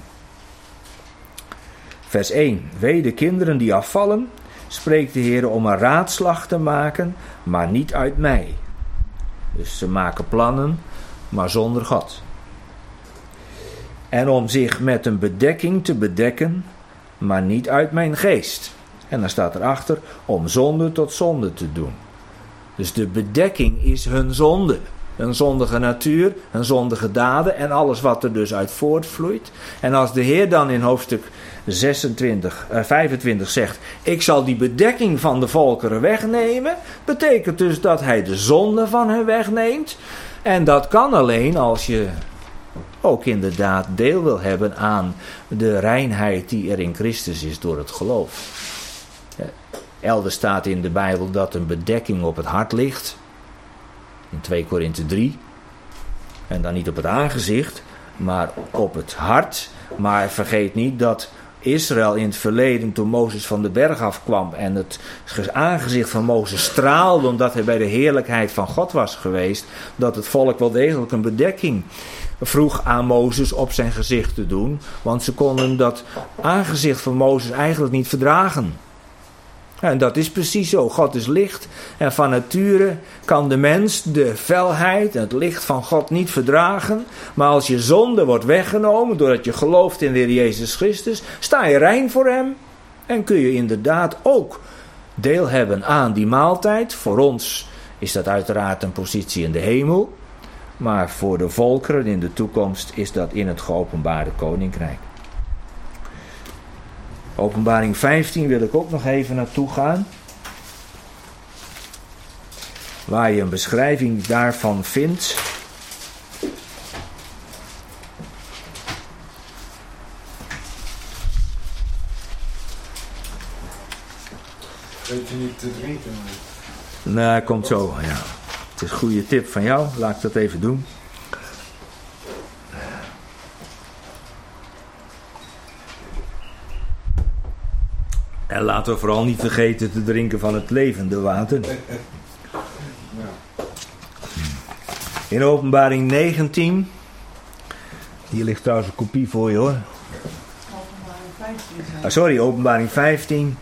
Vers één. Wee de kinderen die afvallen, spreekt de Heer om een raadslag te maken, maar niet uit mij. Dus ze maken plannen, maar zonder God. En om zich met een bedekking te bedekken, maar niet uit mijn geest. En dan staat erachter, om zonde tot zonde te doen. Dus de bedekking is hun zonde. Een zondige natuur, een zondige daden en alles wat er dus uit voortvloeit. En als de Heer dan in hoofdstuk zesentwintig, eh, vijfentwintig zegt, ik zal die bedekking van de volkeren wegnemen, betekent dus dat hij de zonde van hen wegneemt. En dat kan alleen als je ook inderdaad deel wil hebben aan de reinheid die er in Christus is door het geloof. Elders staat in de Bijbel dat een bedekking op het hart ligt. In twee Korinthe drie. En dan niet op het aangezicht, maar op het hart. Maar vergeet niet dat Israël in het verleden, toen Mozes van de berg afkwam en het aangezicht van Mozes straalde omdat hij bij de heerlijkheid van God was geweest, dat het volk wel degelijk een bedekking vroeg aan Mozes op zijn gezicht te doen. Want ze konden dat aangezicht van Mozes eigenlijk niet verdragen. En dat is precies zo. God is licht en van nature kan de mens de felheid en het licht van God niet verdragen. Maar als je zonde wordt weggenomen doordat je gelooft in de Heer Jezus Christus, sta je rein voor hem en kun je inderdaad ook deel hebben aan die maaltijd. Voor ons is dat uiteraard een positie in de hemel, maar voor de volkeren in de toekomst is dat in het geopenbaarde koninkrijk. Openbaring vijftien wil ik ook nog even naartoe gaan. Waar je een beschrijving daarvan vindt. Weet je niet te drinken? Nee, komt zo, ja. Het is een goede tip van jou. Laat ik dat even doen. En laten we vooral niet vergeten te drinken van het levende water. In Openbaring negentien. Hier ligt trouwens een kopie voor je, hoor. Openbaring vijftien. Ah, sorry, Openbaring vijftien.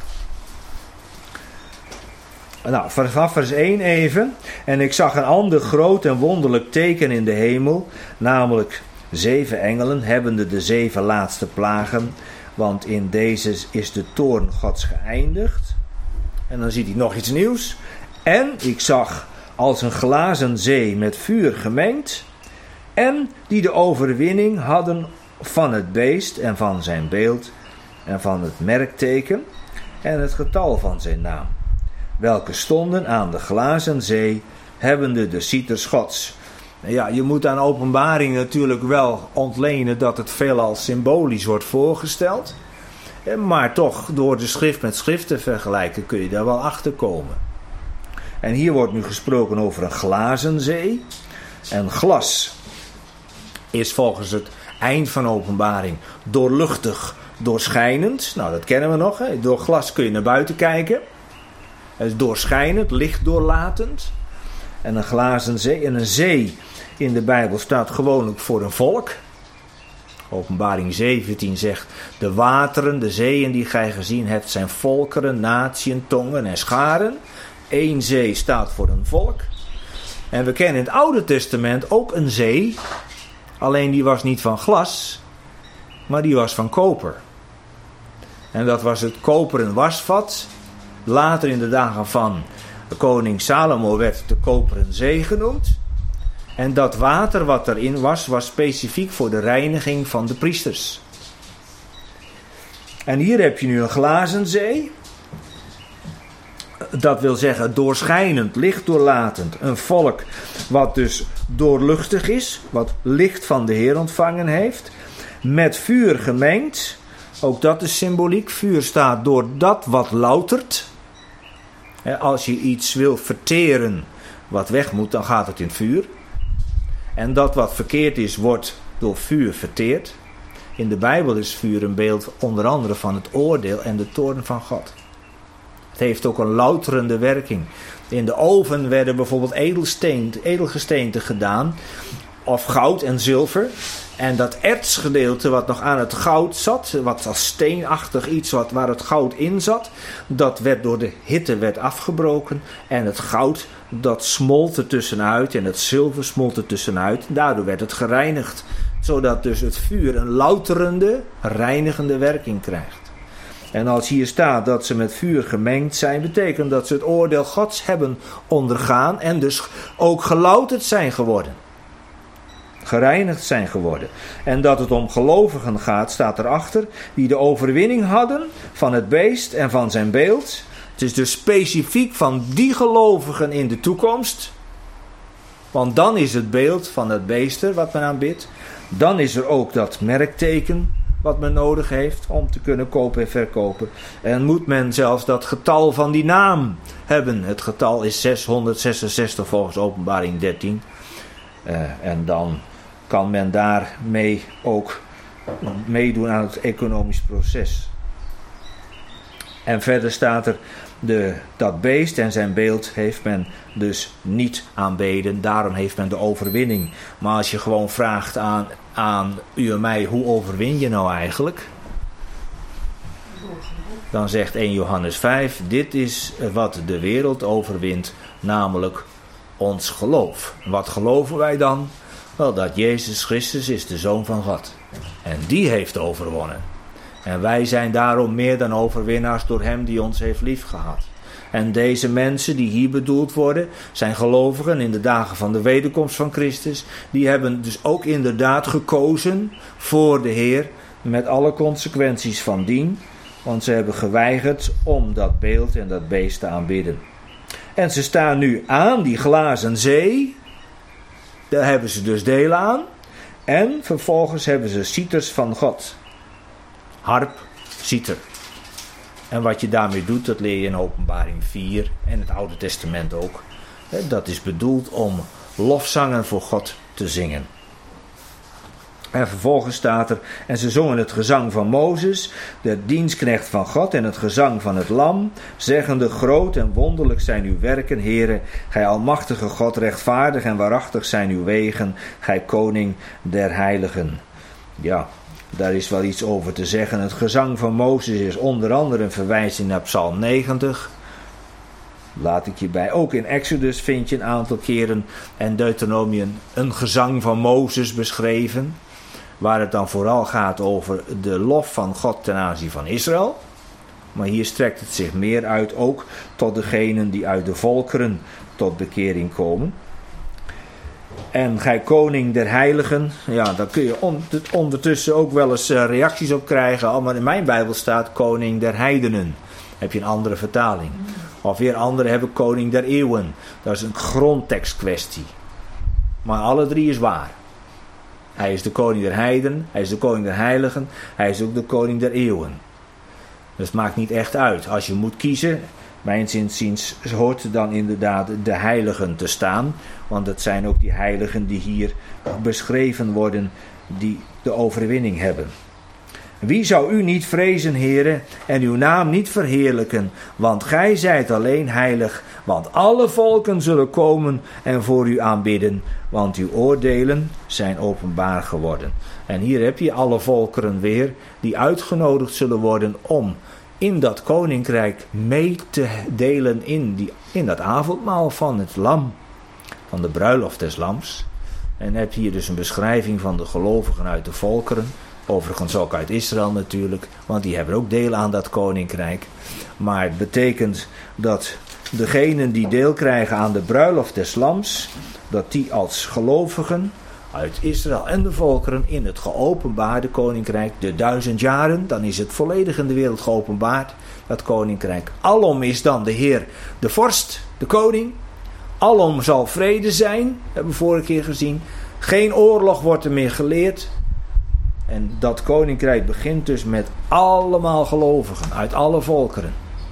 Nou, vanaf vers één even. En ik zag een ander groot en wonderlijk teken in de hemel. Namelijk zeven engelen, hebbende de zeven laatste plagen. Want in deze is de toorn Gods geëindigd. En dan ziet hij nog iets nieuws. En ik zag als een glazen zee met vuur gemengd. En die de overwinning hadden van het beest en van zijn beeld. En van het merkteken en het getal van zijn naam. Welke stonden aan de glazen zee, hebbende de cieters Gods. Ja, je moet aan Openbaring natuurlijk wel ontlenen dat het veelal symbolisch wordt voorgesteld. Maar toch, door de schrift met schrift te vergelijken, kun je daar wel achter komen. En hier wordt nu gesproken over een glazen zee. En glas is volgens het eind van Openbaring doorluchtig, doorschijnend. Nou, dat kennen we nog. Hè? Door glas kun je naar buiten kijken. Het is doorschijnend, lichtdoorlatend. En een glazen zee. En een zee in de Bijbel staat gewoonlijk voor een volk. Openbaring zeventien zegt: de wateren, de zeeën die gij gezien hebt, zijn volkeren, natieën, tongen en scharen. Eén zee staat voor een volk. En we kennen in het Oude Testament ook een zee. Alleen die was niet van glas, maar die was van koper. En dat was het koperen wasvat. Later in de dagen van koning Salomo werd de koperen zee genoemd. En dat water wat erin was, was specifiek voor de reiniging van de priesters. En hier heb je nu een glazen zee. Dat wil zeggen doorschijnend, lichtdoorlatend. Een volk wat dus doorluchtig is, wat licht van de Heer ontvangen heeft. Met vuur gemengd. Ook dat is symboliek. Vuur staat door dat wat loutert. Als je iets wil verteren wat weg moet, dan gaat het in vuur. En dat wat verkeerd is, wordt door vuur verteerd. In de Bijbel is vuur een beeld onder andere van het oordeel en de toorn van God. Het heeft ook een louterende werking. In de oven werden bijvoorbeeld edelsteent, edelgesteenten gedaan, of goud en zilver. En dat ertsgedeelte wat nog aan het goud zat, wat als steenachtig iets wat, waar het goud in zat, dat werd door de hitte werd afgebroken. En het goud, dat smolt er tussenuit en het zilver smolt er tussenuit. Daardoor werd het gereinigd, zodat dus het vuur een louterende, reinigende werking krijgt. En als hier staat dat ze met vuur gemengd zijn, betekent dat ze het oordeel Gods hebben ondergaan en dus ook gelouterd zijn geworden. Gereinigd zijn geworden. En dat het om gelovigen gaat, staat erachter, die de overwinning hadden van het beest en van zijn beeld. Het is dus specifiek van die gelovigen in de toekomst. Want dan is het beeld van het beest er wat men aanbidt. Dan is er ook dat merkteken wat men nodig heeft om te kunnen kopen en verkopen. En moet men zelfs dat getal van die naam hebben. Het getal is zeshonderdzesenzestig volgens Openbaring dertien. Uh, en dan kan men daarmee ook meedoen aan het economisch proces. En verder staat er, de, dat beest en zijn beeld heeft men dus niet aanbeden. Daarom heeft men de overwinning. Maar als je gewoon vraagt aan, aan u en mij, hoe overwin je nou eigenlijk? Dan zegt eerste Johannes vijf, dit is wat de wereld overwint, namelijk ons geloof. Wat geloven wij dan? Wel, dat Jezus Christus is de Zoon van God. En die heeft overwonnen. En wij zijn daarom meer dan overwinnaars door hem die ons heeft liefgehad. En deze mensen die hier bedoeld worden, zijn gelovigen in de dagen van de wederkomst van Christus. Die hebben dus ook inderdaad gekozen voor de Heer, met alle consequenties van dien. Want ze hebben geweigerd om dat beeld en dat beest te aanbidden. En ze staan nu aan die glazen zee. Daar hebben ze dus deel aan. En vervolgens hebben ze cieters van God. Harp, citer. En wat je daarmee doet, dat leer je in Openbaring vier en het Oude Testament ook. Dat is bedoeld om lofzangen voor God te zingen. En vervolgens staat er: en ze zongen het gezang van Mozes, de dienstknecht van God, en het gezang van het Lam, zeggende: groot en wonderlijk zijn uw werken, Heere, gij almachtige God, rechtvaardig en waarachtig zijn uw wegen, gij koning der heiligen. Ja, daar is wel iets over te zeggen. Het gezang van Mozes is onder andere een verwijzing naar Psalm negentig. Laat ik je bij. Ook in Exodus vind je een aantal keren en Deuteronomium een gezang van Mozes beschreven. Waar het dan vooral gaat over de lof van God ten aanzien van Israël. Maar hier strekt het zich meer uit ook tot degenen die uit de volkeren tot bekering komen. En gij koning der heiligen, ja, daar kun je on- ondertussen ook wel eens uh, reacties op krijgen. Allemaal in mijn Bijbel staat koning der heidenen. Heb je een andere vertaling. Of weer anderen hebben koning der eeuwen. Dat is een grondtekstkwestie. Maar alle drie is waar. Hij is de koning der heidenen, hij is de koning der heiligen, hij is ook de koning der eeuwen. Dus het maakt niet echt uit. Als je moet kiezen, mijn zinziens hoort dan inderdaad de heiligen te staan. Want het zijn ook die heiligen die hier beschreven worden, die de overwinning hebben. Wie zou u niet vrezen, Heere, en uw naam niet verheerlijken? Want gij zijt alleen heilig, want alle volken zullen komen en voor u aanbidden, want uw oordelen zijn openbaar geworden. En hier heb je alle volkeren weer, die uitgenodigd zullen worden om in dat koninkrijk mee te delen in, die, in dat avondmaal van het lam, van de bruiloft des lams. En heb je hier dus een beschrijving van de gelovigen uit de volkeren. Overigens ook uit Israël natuurlijk, want die hebben ook deel aan dat koninkrijk. Maar het betekent dat degenen die deel krijgen aan de bruiloft des lams, dat die als gelovigen uit Israël en de volkeren in het geopenbaarde koninkrijk, de duizend jaren, dan is het volledig in de wereld geopenbaard, dat koninkrijk. Alom is dan de Heer de vorst, de koning. Alom zal vrede zijn, hebben we vorige keer gezien. Geen oorlog wordt er meer geleerd. En dat koninkrijk begint dus met allemaal gelovigen uit alle volkeren.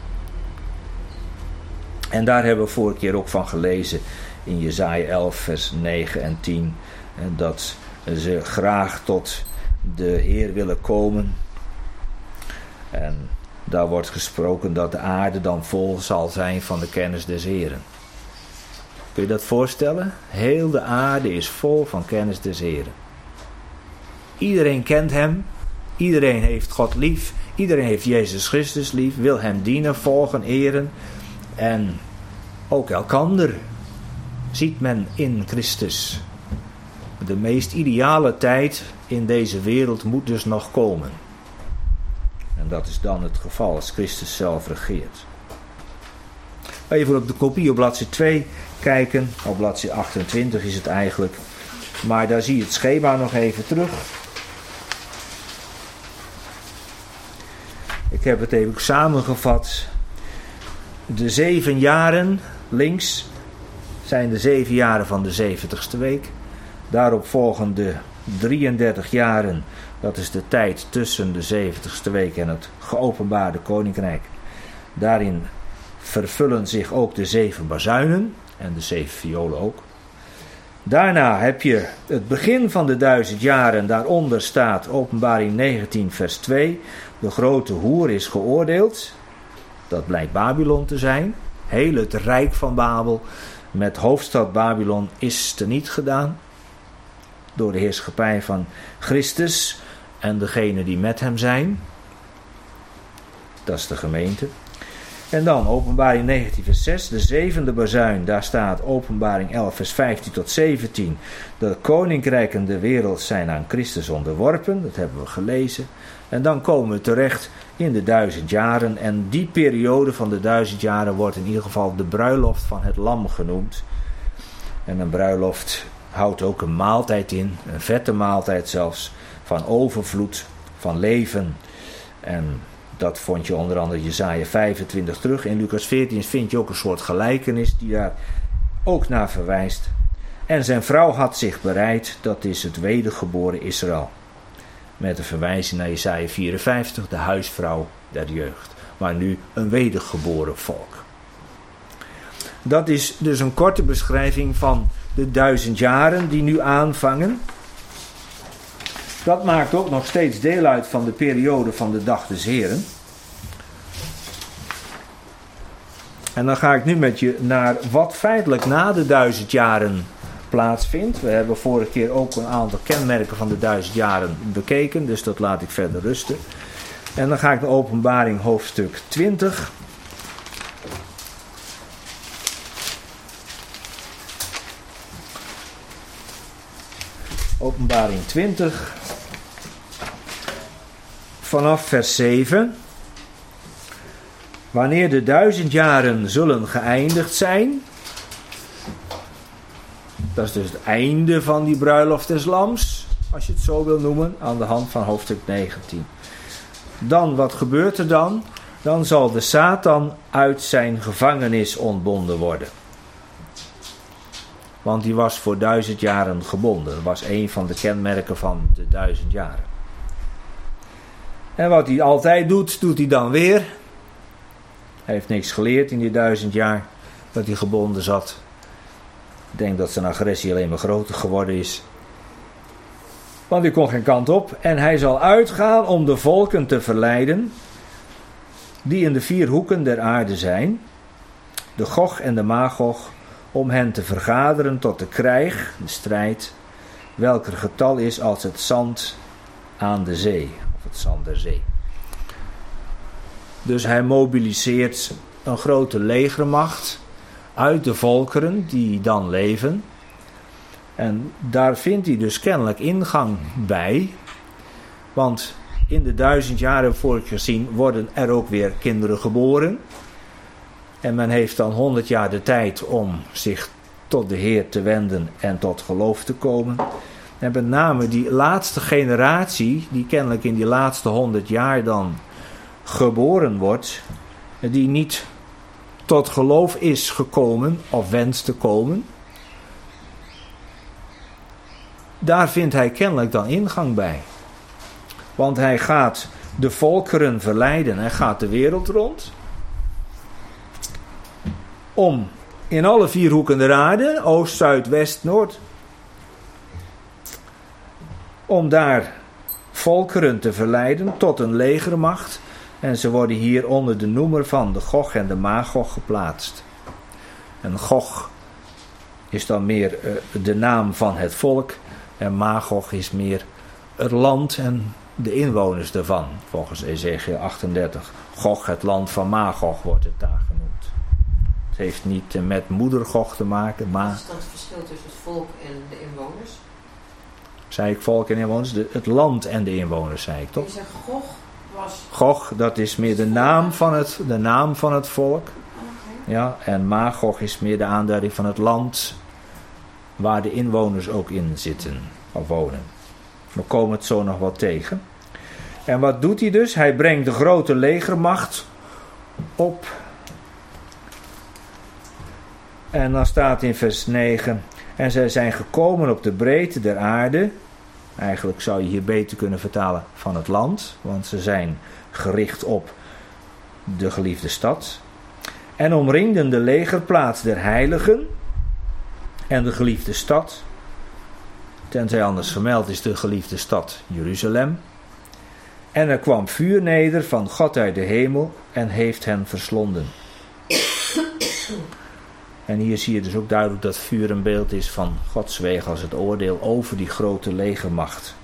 En daar hebben we vorige keer ook van gelezen in Jesaja elf vers negen en tien. En dat ze graag tot de Heer willen komen. En daar wordt gesproken dat de aarde dan vol zal zijn van de kennis des Heeren. Kun je dat voorstellen? Heel de aarde is vol van kennis des Heeren. Iedereen kent hem. Iedereen heeft God lief. Iedereen heeft Jezus Christus lief. Wil hem dienen, volgen, eren. En ook elkander ziet men in Christus. De meest ideale tijd in deze wereld moet dus nog komen. En dat is dan het geval als Christus zelf regeert. Even op de kopie op bladzijde twee kijken. Op bladzijde achtentwintig is het eigenlijk. Maar daar zie je het schema nog even terug. Ik heb het even samengevat. De zeven jaren links zijn de zeven jaren van de zeventigste week. Daarop volgen de drieëndertig jaren. Dat is de tijd tussen de zeventigste week en het geopenbaarde koninkrijk. Daarin vervullen zich ook de zeven bazuinen en de zeven violen ook. Daarna heb je het begin van de duizend jaren. Daaronder staat Openbaring negentien vers twee. De grote hoer is geoordeeld. Dat blijkt Babylon te zijn. Heel het rijk van Babel met hoofdstad Babylon is teniet gedaan. Door de heerschappij van Christus en degenen die met hem zijn. Dat is de gemeente. En dan Openbaring negentien vers zes, de zevende bazuin. Daar staat Openbaring elf vers vijftien tot zeventien. De koninkrijken der wereld zijn aan Christus onderworpen. Dat hebben we gelezen. En dan komen we terecht in de duizend jaren. En die periode van de duizend jaren wordt in ieder geval de bruiloft van het lam genoemd. En een bruiloft houdt ook een maaltijd in. Een vette maaltijd zelfs. Van overvloed, van leven. En dat vond je onder andere Jesaja vijfentwintig terug. In Lucas veertien vind je ook een soort gelijkenis die daar ook naar verwijst. En zijn vrouw had zich bereid, dat is het wedergeboren Israël. Met een verwijzing naar Jesaja vierenvijftig, de huisvrouw der jeugd. maar nu een wedergeboren volk. Dat is dus een korte beschrijving van de duizend jaren die nu aanvangen. Dat maakt ook nog steeds deel uit van de periode van de dag des Heren. En dan ga ik nu met je naar wat feitelijk na de duizend jaren plaatsvindt. We hebben vorige keer ook een aantal kenmerken van de duizend jaren bekeken, dus dat laat ik verder rusten. En dan ga ik naar Openbaring hoofdstuk twintig. Openbaring twintig. Vanaf vers zeven. Wanneer de duizend jaren zullen geëindigd zijn. Dat is dus het einde van die bruiloft des Lams, als je het zo wil noemen, aan de hand van hoofdstuk negentien. Dan, wat gebeurt er dan? Dan zal de Satan uit zijn gevangenis ontbonden worden. Want die was voor duizend jaren gebonden. Dat was een van de kenmerken van de duizend jaren. En wat hij altijd doet, doet hij dan weer. Hij heeft niks geleerd in die duizend jaar dat hij gebonden zat. Ik denk dat zijn agressie alleen maar groter geworden is. Want hij kon geen kant op. En hij zal uitgaan om de volken te verleiden die in de vier hoeken der aarde zijn. De Gog en de Magog. Om hen te vergaderen tot de krijg, de strijd. Welker getal is als het zand aan de zee. Of het zand der zee. Dus hij mobiliseert een grote legermacht uit de volkeren die dan leven. En daar vindt hij dus kennelijk ingang bij. Want in de duizend jaren, vorig gezien, worden er ook weer kinderen geboren. En men heeft dan honderd jaar de tijd om zich tot de Heer te wenden en tot geloof te komen. En met name die laatste generatie, die kennelijk in die laatste honderd jaar dan geboren wordt, die niet tot geloof is gekomen of wenst te komen, daar vindt hij kennelijk dan ingang bij. Want hij gaat de volkeren verleiden, hij gaat de wereld rond, om in alle vier hoeken der aarde, oost, zuid, west, noord, om daar volkeren te verleiden tot een legermacht. En ze worden hier onder de noemer van de Gog en de Magog geplaatst. En Gog is dan meer uh, de naam van het volk. En Magog is meer het land en de inwoners daarvan. Volgens Ezekiel achtendertig. Gog, het land van Magog, wordt het daar genoemd. Het heeft niet uh, met moeder Gog te maken, maar... Wat is dat het verschil tussen het volk en de inwoners? Zei ik volk en inwoners? De, het land en de inwoners, zei ik toch? Je zegt Gog was... Gog, dat is meer de naam van het, de naam van het volk. Okay. Ja, en Magog is meer de aanduiding van het land waar de inwoners ook in zitten of wonen. We komen het zo nog wel tegen. En wat doet hij dus? Hij brengt de grote legermacht op. En dan staat in vers negen: en zij zijn gekomen op de breedte der aarde. Eigenlijk zou je hier beter kunnen vertalen van het land, want ze zijn gericht op de geliefde stad. En omringden de legerplaats der heiligen en de geliefde stad. Tenzij anders vermeld is de geliefde stad Jeruzalem. En er kwam vuur neder van God uit de hemel en heeft hen verslonden. En hier zie je dus ook duidelijk dat vuur een beeld is van Gods wegen als het oordeel over die grote legermacht.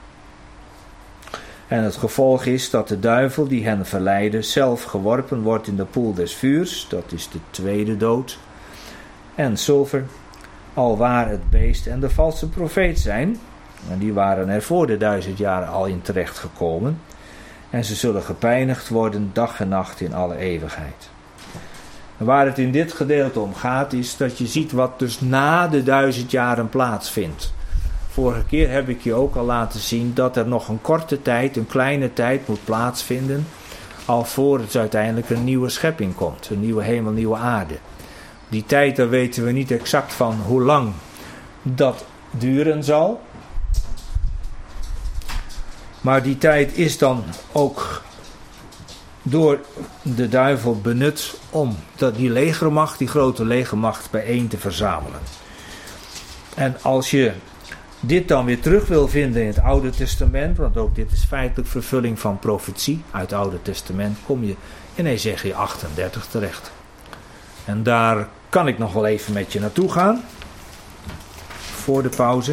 En het gevolg is dat de duivel die hen verleidde zelf geworpen wordt in de poel des vuurs. Dat is de tweede dood. En sulfur, alwaar het beest en de valse profeet zijn. En die waren er voor de duizend jaren al in terecht gekomen. En ze zullen gepijnigd worden dag en nacht in alle eeuwigheid. En waar het in dit gedeelte om gaat is dat je ziet wat dus na de duizend jaren plaatsvindt. Vorige keer heb ik je ook al laten zien dat er nog een korte tijd, een kleine tijd moet plaatsvinden, alvorens uiteindelijk een nieuwe schepping komt. Een nieuwe hemel, nieuwe aarde. Die tijd, daar weten we niet exact van hoe lang dat duren zal. Maar die tijd is dan ook door de duivel benut om dat die legermacht, die grote legermacht, bijeen te verzamelen. En als je dit dan weer terug wil vinden in het Oude Testament, want ook dit is feitelijk vervulling van profetie uit het Oude Testament, kom je in Ezechiël achtendertig terecht. En daar kan ik nog wel even met je naartoe gaan, voor de pauze.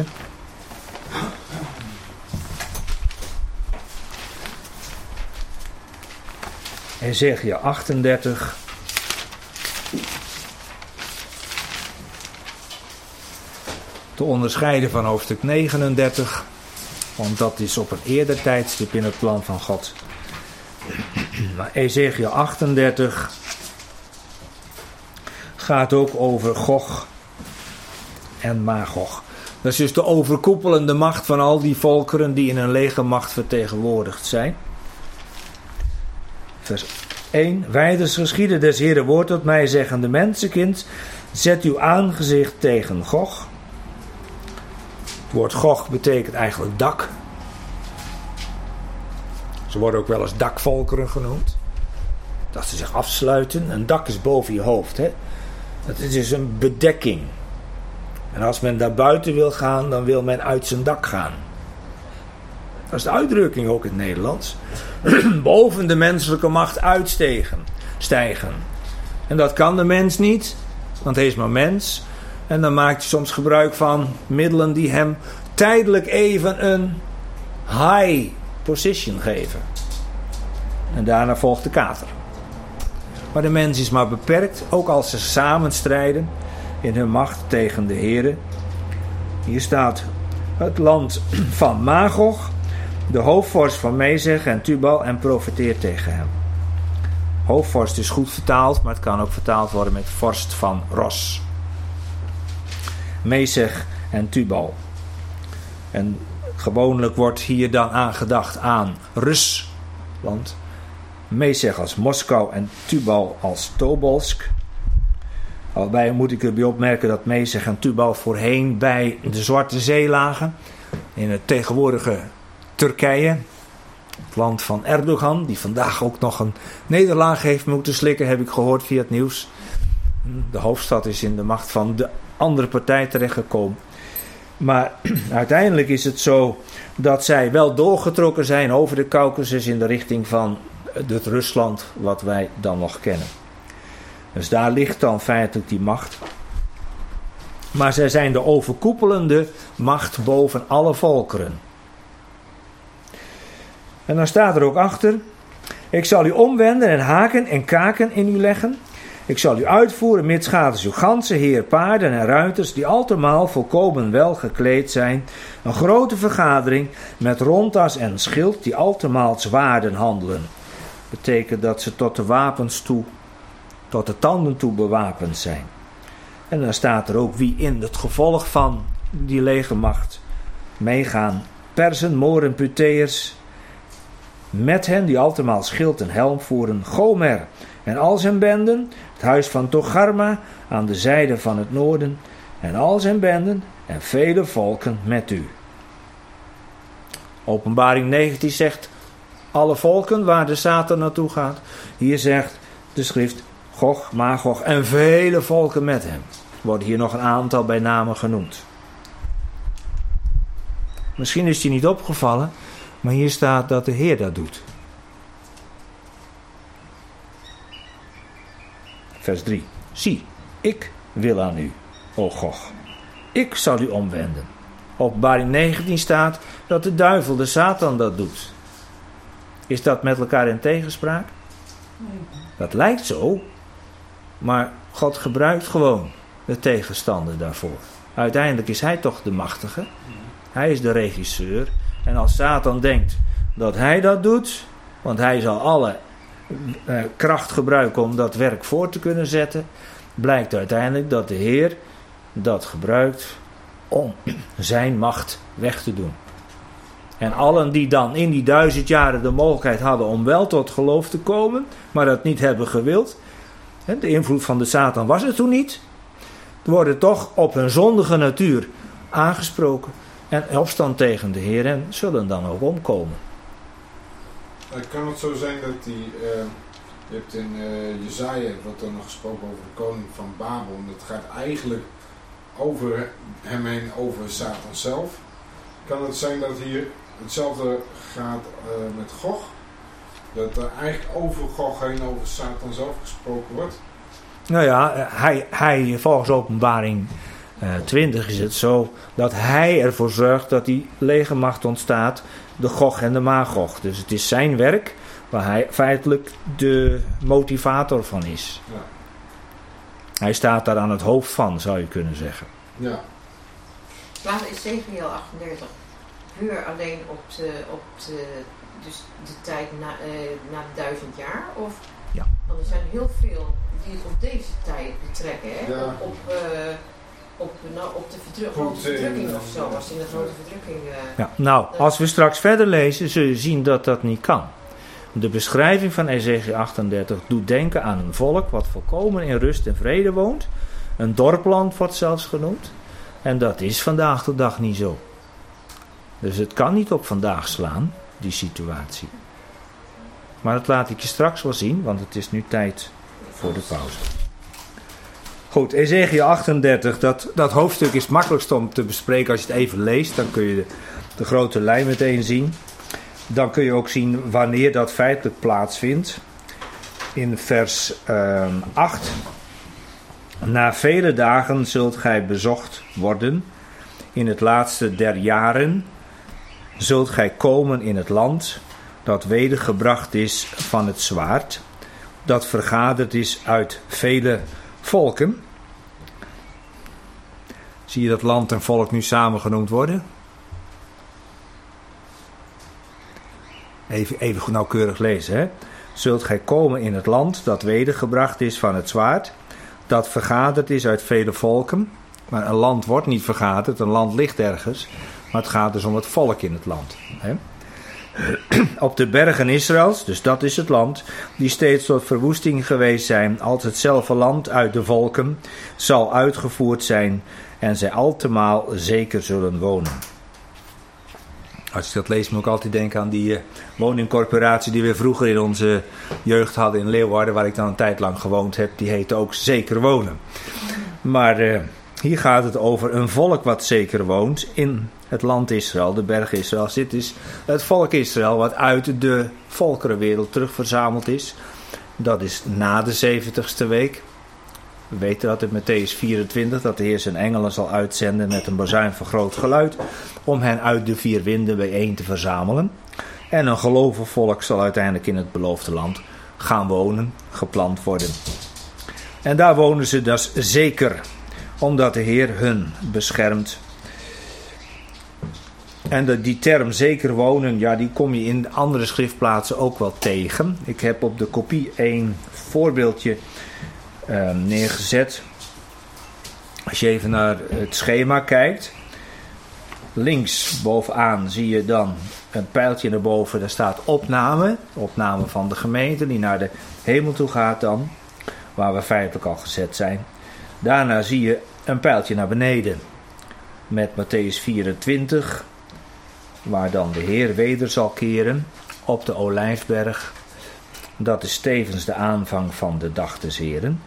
Ezechiël achtendertig. Te onderscheiden van hoofdstuk negenendertig. Want dat is op een eerder tijdstip in het plan van God. Maar Ezechiël achtendertig gaat ook over Gog en Magog. Dat is dus de overkoepelende macht van al die volkeren die in een legermacht vertegenwoordigd zijn. Vers één. Wijders geschieden des Heeren woord tot mij, zeggende: mensenkind, zet uw aangezicht tegen Gog. Het woord Gog betekent eigenlijk dak. Ze worden ook wel eens dakvolkeren genoemd. Dat ze zich afsluiten. Een dak is boven je hoofd. Hè? Dat is dus een bedekking. En als men daar buiten wil gaan, dan wil men uit zijn dak gaan. Dat is de uitdrukking ook in het Nederlands. Boven de menselijke macht uitstegen. Stijgen. En dat kan de mens niet, want hij is maar mens. En dan maakt hij soms gebruik van middelen die hem tijdelijk even een high position geven. En daarna volgt de kater. Maar de mens is maar beperkt, ook als ze samen strijden in hun macht tegen de Here. Hier staat het land van Magog, de hoofdvorst van Mezeg en Tubal, en profeteert tegen hem. Hoofdvorst is goed vertaald, maar het kan ook vertaald worden met vorst van Ros. Mezeg en Tubal. En gewoonlijk wordt hier dan aangedacht aan Rusland. Mezeg als Moskou en Tubal als Tobolsk. Albei moet ik erbij opmerken dat Mezeg en Tubal voorheen bij de Zwarte Zee lagen. In het tegenwoordige Turkije. Het land van Erdogan, die vandaag ook nog een nederlaag heeft moeten slikken, heb ik gehoord via het nieuws. De hoofdstad is in de macht van de andere partij terechtgekomen. Maar uiteindelijk is het zo dat zij wel doorgetrokken zijn over de Caucasus in de richting van het Rusland wat wij dan nog kennen. Dus daar ligt dan feitelijk die macht. Maar zij zijn de overkoepelende macht boven alle volkeren. En dan staat er ook achter: ik zal u omwenden en haken en kaken in u leggen. Ik zal u uitvoeren mitsgaders uw ganse heer, paarden en ruiters, die altemaal volkomen wel gekleed zijn. Een grote vergadering met rondas en schild, die altemaal zwaarden handelen. Betekent dat ze tot de wapens toe, tot de tanden toe bewapend zijn. En dan staat er ook wie in het gevolg van die legermacht meegaan. Persen, Moren, Puteërs. Met hen die altemaal schild en helm voeren. Gomer en al zijn benden. Het huis van Togarma aan de zijde van het noorden. En al zijn benden en vele volken met u. Openbaring negentien zegt alle volken waar de Satan naartoe gaat. Hier zegt de schrift Gog, Magog en vele volken met hem. Er worden hier nog een aantal bij name genoemd. Misschien is die niet opgevallen, maar hier staat dat de Heer dat doet. Vers drie. Zie, ik wil aan u, o Gog. Ik zal u omwenden. Openbaring negentien staat dat de duivel, de Satan, dat doet. Is dat met elkaar in tegenspraak? Nee. Dat lijkt zo, maar God gebruikt gewoon de tegenstander daarvoor. Uiteindelijk is hij toch de machtige. Hij is de regisseur. En als Satan denkt dat hij dat doet, want hij zal alle eh, kracht gebruiken om dat werk voor te kunnen zetten, blijkt uiteindelijk dat de Heer dat gebruikt om zijn macht weg te doen. En allen die dan in die duizend jaren de mogelijkheid hadden om wel tot geloof te komen, maar dat niet hebben gewild, de invloed van de Satan was er toen niet, worden toch op hun zondige natuur aangesproken en opstand tegen de Heer en zullen dan ook omkomen. Uh, kan het zo zijn dat die, uh, je hebt in uh, Jesaja, wordt er nog gesproken over de koning van Babel. En dat gaat eigenlijk over hem heen, over Satan zelf. Kan het zijn dat hier hetzelfde gaat uh, met Gog? Dat er eigenlijk over Gog heen, over Satan zelf gesproken wordt? Nou ja, hij, hij volgens Openbaring uh, twintig is het zo dat hij ervoor zorgt dat die legermacht ontstaat, de Gog en de Magog. Dus het is zijn werk waar hij feitelijk de motivator van is. Ja. Hij staat daar aan het hoofd van, zou je kunnen zeggen. Ja. Laat Ezekiel achtendertig puur alleen op de, op de, dus de tijd na, uh, na de duizend jaar? Of? Ja. Want er zijn heel veel die het op deze tijd betrekken, hè? Ja. Op, op, uh, op, nou, op de verdru- grote verdrukking of zo, als in de grote verdrukking. Uh, Ja, nou, als we straks verder lezen, zul je zien dat dat niet kan. De beschrijving van Ezekiel achtendertig doet denken aan een volk wat volkomen in rust en vrede woont. Een dorpland wordt zelfs genoemd. En dat is vandaag de dag niet zo. Dus het kan niet op vandaag slaan, die situatie. Maar dat laat ik je straks wel zien, want het is nu tijd voor de pauze. Goed, Ezekiel achtendertig, dat, dat hoofdstuk is makkelijkst om te bespreken als je het even leest. Dan kun je de, de grote lijn meteen zien. Dan kun je ook zien wanneer dat feitelijk plaatsvindt. In vers uh, acht. Na vele dagen zult gij bezocht worden. In het laatste der jaren zult gij komen in het land dat wedergebracht is van het zwaard, dat vergaderd is uit vele volken. Zie je dat land en volk nu samen genoemd worden? Even, even goed nauwkeurig lezen, hè. Zult gij komen in het land dat wedergebracht is van het zwaard, dat vergaderd is uit vele volken. Maar een land wordt niet vergaderd, een land ligt ergens. Maar het gaat dus om het volk in het land. Hè? Op de bergen Israëls, dus dat is het land, die steeds tot verwoesting geweest zijn, als hetzelfde land uit de volken, zal uitgevoerd zijn en zij altemaal zeker zullen wonen. Als je dat leest moet ik altijd denken aan die uh, woningcorporatie die we vroeger in onze jeugd hadden in Leeuwarden, waar ik dan een tijd lang gewoond heb. Die heette ook Zeker Wonen. Maar uh, hier gaat het over een volk wat zeker woont in het land Israël, de berg Israël. Dit is het volk Israël wat uit de volkerenwereld terugverzameld is. Dat is na de zeventigste week. We weten dat in Mattheüs vierentwintig dat de Heer zijn engelen zal uitzenden met een bazuin van groot geluid om hen uit de vier winden bijeen te verzamelen. En een gelovig volk zal uiteindelijk in het beloofde land gaan wonen, geplant worden. En daar wonen ze dus zeker, omdat de Heer hun beschermt. En de, die term zeker wonen, ja, die kom je in andere schriftplaatsen ook wel tegen. Ik heb op de kopie één voorbeeldje uh, neergezet. Als je even naar het schema kijkt. Links bovenaan zie je dan een pijltje naar boven. Daar staat opname. Opname van de gemeente die naar de hemel toe gaat dan. Waar we feitelijk al gezet zijn. Daarna zie je een pijltje naar beneden. Met Mattheüs vierentwintig. Waar dan de Heer weder zal keren op de Olijfberg. Dat is tevens de aanvang van de dag des Heren.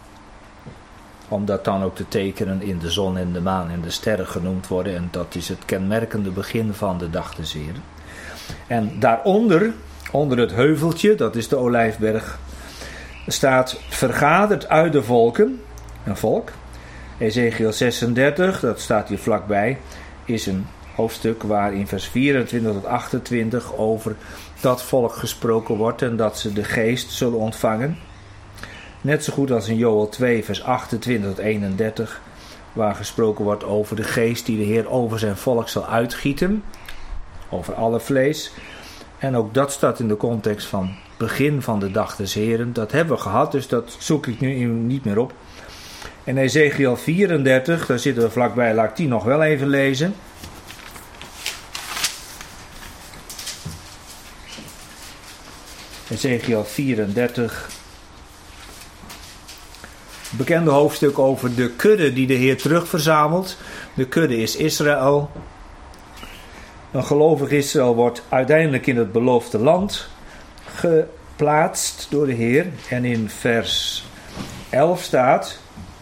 Omdat dan ook de tekenen in de zon en de maan en de sterren genoemd worden. En dat is het kenmerkende begin van de dag des Heren. En daaronder, onder het heuveltje, dat is de Olijfberg, staat vergaderd uit de volken, een volk. Ezekiel zesendertig, dat staat hier vlakbij, is een hoofdstuk waar in vers vierentwintig tot achtentwintig over dat volk gesproken wordt en dat ze de geest zullen ontvangen. Net zo goed als in Joël twee vers achtentwintig tot eenendertig, waar gesproken wordt over de geest die de Heer over zijn volk zal uitgieten, over alle vlees. En ook dat staat in de context van begin van de dag des Heren. Dat hebben we gehad, dus dat zoek ik nu niet meer op. En Ezekiel vierendertig, daar zitten we vlakbij, laat ik die nog wel even lezen. Ezekiel vierendertig. Bekende hoofdstuk over de kudde die de Heer terugverzamelt. De kudde is Israël. Een gelovig Israël wordt uiteindelijk in het beloofde land. geplaatst door de Heer. En in vers elf staat: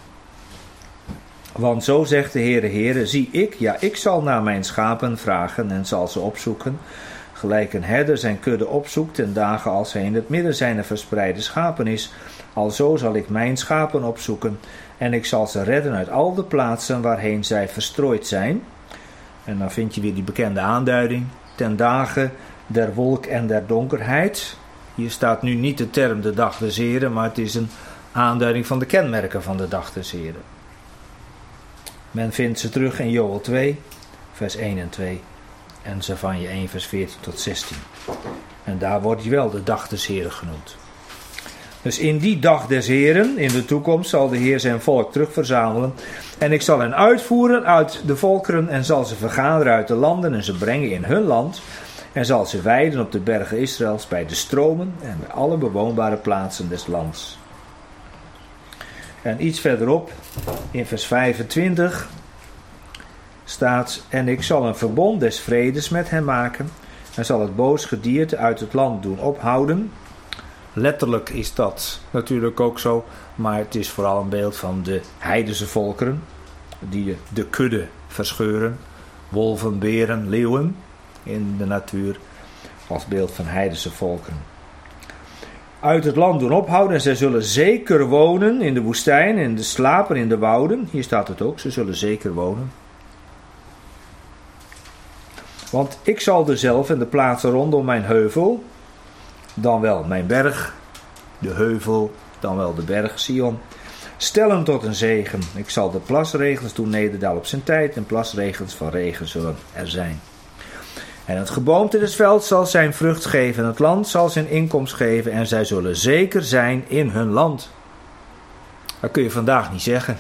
want zo zegt de Heere, Heere, zie ik, ja, ik zal naar mijn schapen vragen en zal ze opzoeken. Gelijk een herder zijn kudde opzoekt ten dagen als hij in het midden zijner verspreide schapen is. Alzo zal ik mijn schapen opzoeken en ik zal ze redden uit al de plaatsen waarheen zij verstrooid zijn. En dan vind je weer die bekende aanduiding. Ten dagen der wolk en der donkerheid. Hier staat nu niet de term de dag des Heren, maar het is een aanduiding van de kenmerken van de dag des Heren. Men vindt ze terug in Joël twee, vers één en twee. En Zefanja één, vers veertien tot zestien. En daar wordt hij wel de dag des Heren genoemd. Dus in die dag des Heren, in de toekomst, zal de Heer zijn volk terugverzamelen. En ik zal hen uitvoeren uit de volkeren en zal ze vergaderen uit de landen en ze brengen in hun land. En zal ze weiden op de bergen Israëls bij de stromen en bij alle bewoonbare plaatsen des lands. En iets verderop, in vers vijfentwintig, staat: en ik zal een verbond des vredes met hen maken en zal het boos gedierte uit het land doen ophouden. Letterlijk is dat natuurlijk ook zo, maar het is vooral een beeld van de heidense volkeren die de kudde verscheuren. Wolven, beren, leeuwen in de natuur als beeld van heidense volkeren. Uit het land doen ophouden en zij zullen zeker wonen in de woestijn, in de slapen, in de wouden. Hier staat het ook, ze zullen zeker wonen. Want ik zal dezelfde en de plaatsen rondom mijn heuvel, dan wel mijn berg, de heuvel, dan wel de berg Sion, stellen tot een zegen. Ik zal de plasregens doen nederdalen op zijn tijd en plasregens van regen zullen er zijn. En het geboomte des velds zal zijn vrucht geven en het land zal zijn inkomst geven en zij zullen zeker zijn in hun land. Dat kun je vandaag niet zeggen.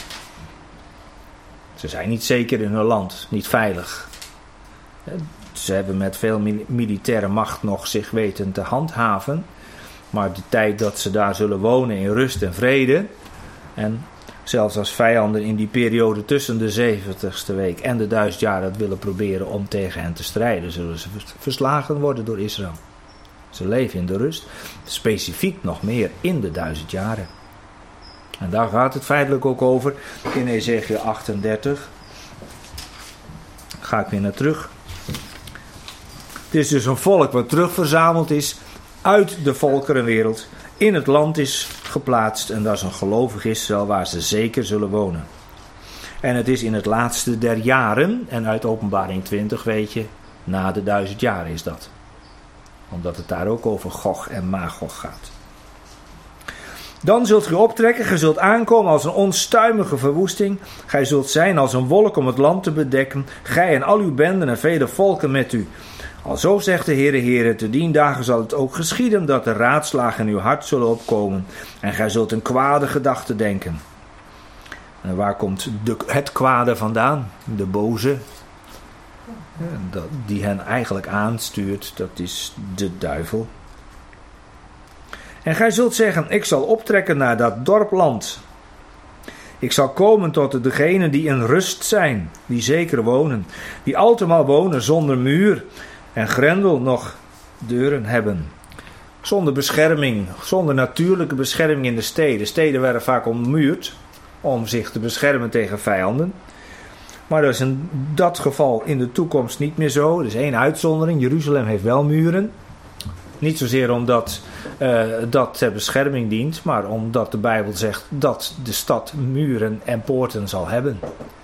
Ze zijn niet zeker in hun land, niet veilig. Ze hebben met veel militaire macht nog zich weten te handhaven. Maar de tijd dat ze daar zullen wonen in rust en vrede. En zelfs als vijanden in die periode tussen de zeventigste week en de duizend jaar het willen proberen om tegen hen te strijden, zullen ze verslagen worden door Israël. Ze leven in de rust. Specifiek nog meer in de duizend jaren. En daar gaat het feitelijk ook over in Ezekiel achtendertig. Ga ik weer naar terug. Het is dus een volk wat terugverzameld is uit de volkerenwereld, in het land is geplaatst en dat is een gelovig Israël waar ze zeker zullen wonen. En het is in het laatste der jaren, en uit Openbaring twintig weet je, na de duizend jaren is dat. Omdat het daar ook over Gog en Magog gaat. Dan zult gij optrekken, gij zult aankomen als een onstuimige verwoesting. Gij zult zijn als een wolk om het land te bedekken. Gij en al uw benden en vele volken met u. Alzo zegt de Heere, Heere, te dien dagen zal het ook geschieden dat de raadslagen in uw hart zullen opkomen. En gij zult een kwade gedachte denken. En waar komt de, het kwade vandaan? De boze. Ja, die hen eigenlijk aanstuurt, dat is de duivel. En gij zult zeggen, ik zal optrekken naar dat dorpland. Ik zal komen tot degenen die in rust zijn, die zeker wonen. Die altemaal wonen zonder muur en grendel nog deuren hebben. Zonder bescherming, zonder natuurlijke bescherming in de steden. Steden werden vaak ommuurd om zich te beschermen tegen vijanden. Maar dat is in dat geval in de toekomst niet meer zo. Er is één uitzondering, Jeruzalem heeft wel muren. Niet zozeer omdat uh, dat ter bescherming dient, maar omdat de Bijbel zegt dat de stad muren en poorten zal hebben.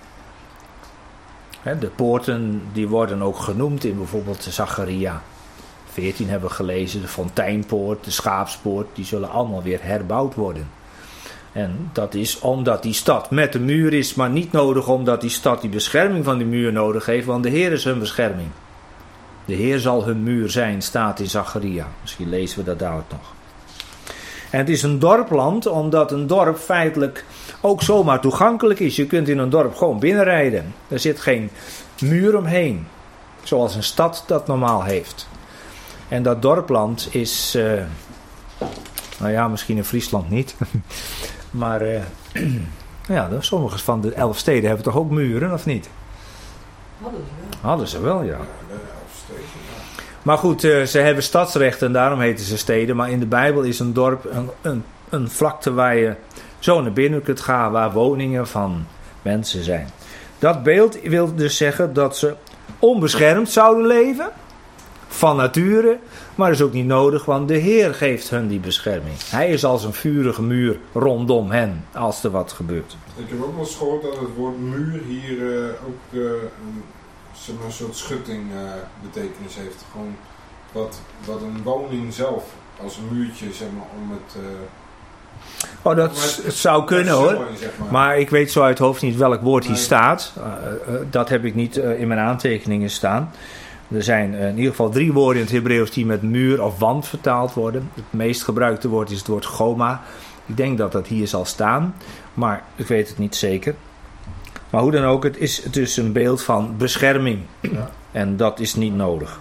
He, de poorten die worden ook genoemd in bijvoorbeeld Zacharia veertien hebben we gelezen. De Fonteinpoort, de Schaapspoort, die zullen allemaal weer herbouwd worden. En dat is omdat die stad met de muur is, maar niet nodig omdat die stad die bescherming van die muur nodig heeft, want de Heer is hun bescherming. De Heer zal hun muur zijn, staat in Zacharia. Misschien lezen we dat dadelijk nog. En het is een dorpland, omdat een dorp feitelijk ook zomaar toegankelijk is. Je kunt in een dorp gewoon binnenrijden. Er zit geen muur omheen, zoals een stad dat normaal heeft. En dat dorpland is, uh, nou ja, misschien in Friesland niet. maar uh, ja, sommige van de elf steden hebben toch ook muren, of niet? Hadden ze wel. Hadden ze wel, ja. Maar goed, uh, ze hebben stadsrechten en daarom heten ze steden. Maar in de Bijbel is een dorp een, een, een vlakte waar je zo naar binnen kunt gaan, waar woningen van mensen zijn. Dat beeld wil dus zeggen dat ze onbeschermd zouden leven, van nature, maar dat is ook niet nodig, want de Heer geeft hun die bescherming. Hij is als een vurige muur rondom hen, als er wat gebeurt. Ik heb ook wel eens gehoord dat het woord muur hier uh, ook uh, een, zeg maar, een soort schutting uh, betekenis heeft. Gewoon wat, wat een woning zelf als een muurtje, zeg maar, om het... Uh, Oh, dat s- het zou kunnen hoor. Zeg maar. Maar ik weet zo uit het hoofd niet welk woord hier Nee. staat. Uh, uh, dat heb ik niet uh, in mijn aantekeningen staan. Er zijn uh, in ieder geval drie woorden in het Hebreeuws die met muur of wand vertaald worden. Het meest gebruikte woord is het woord goma. Ik denk dat dat hier zal staan, maar ik weet het niet zeker. Maar hoe dan ook, het is dus een beeld van bescherming. Ja. En dat is niet nodig.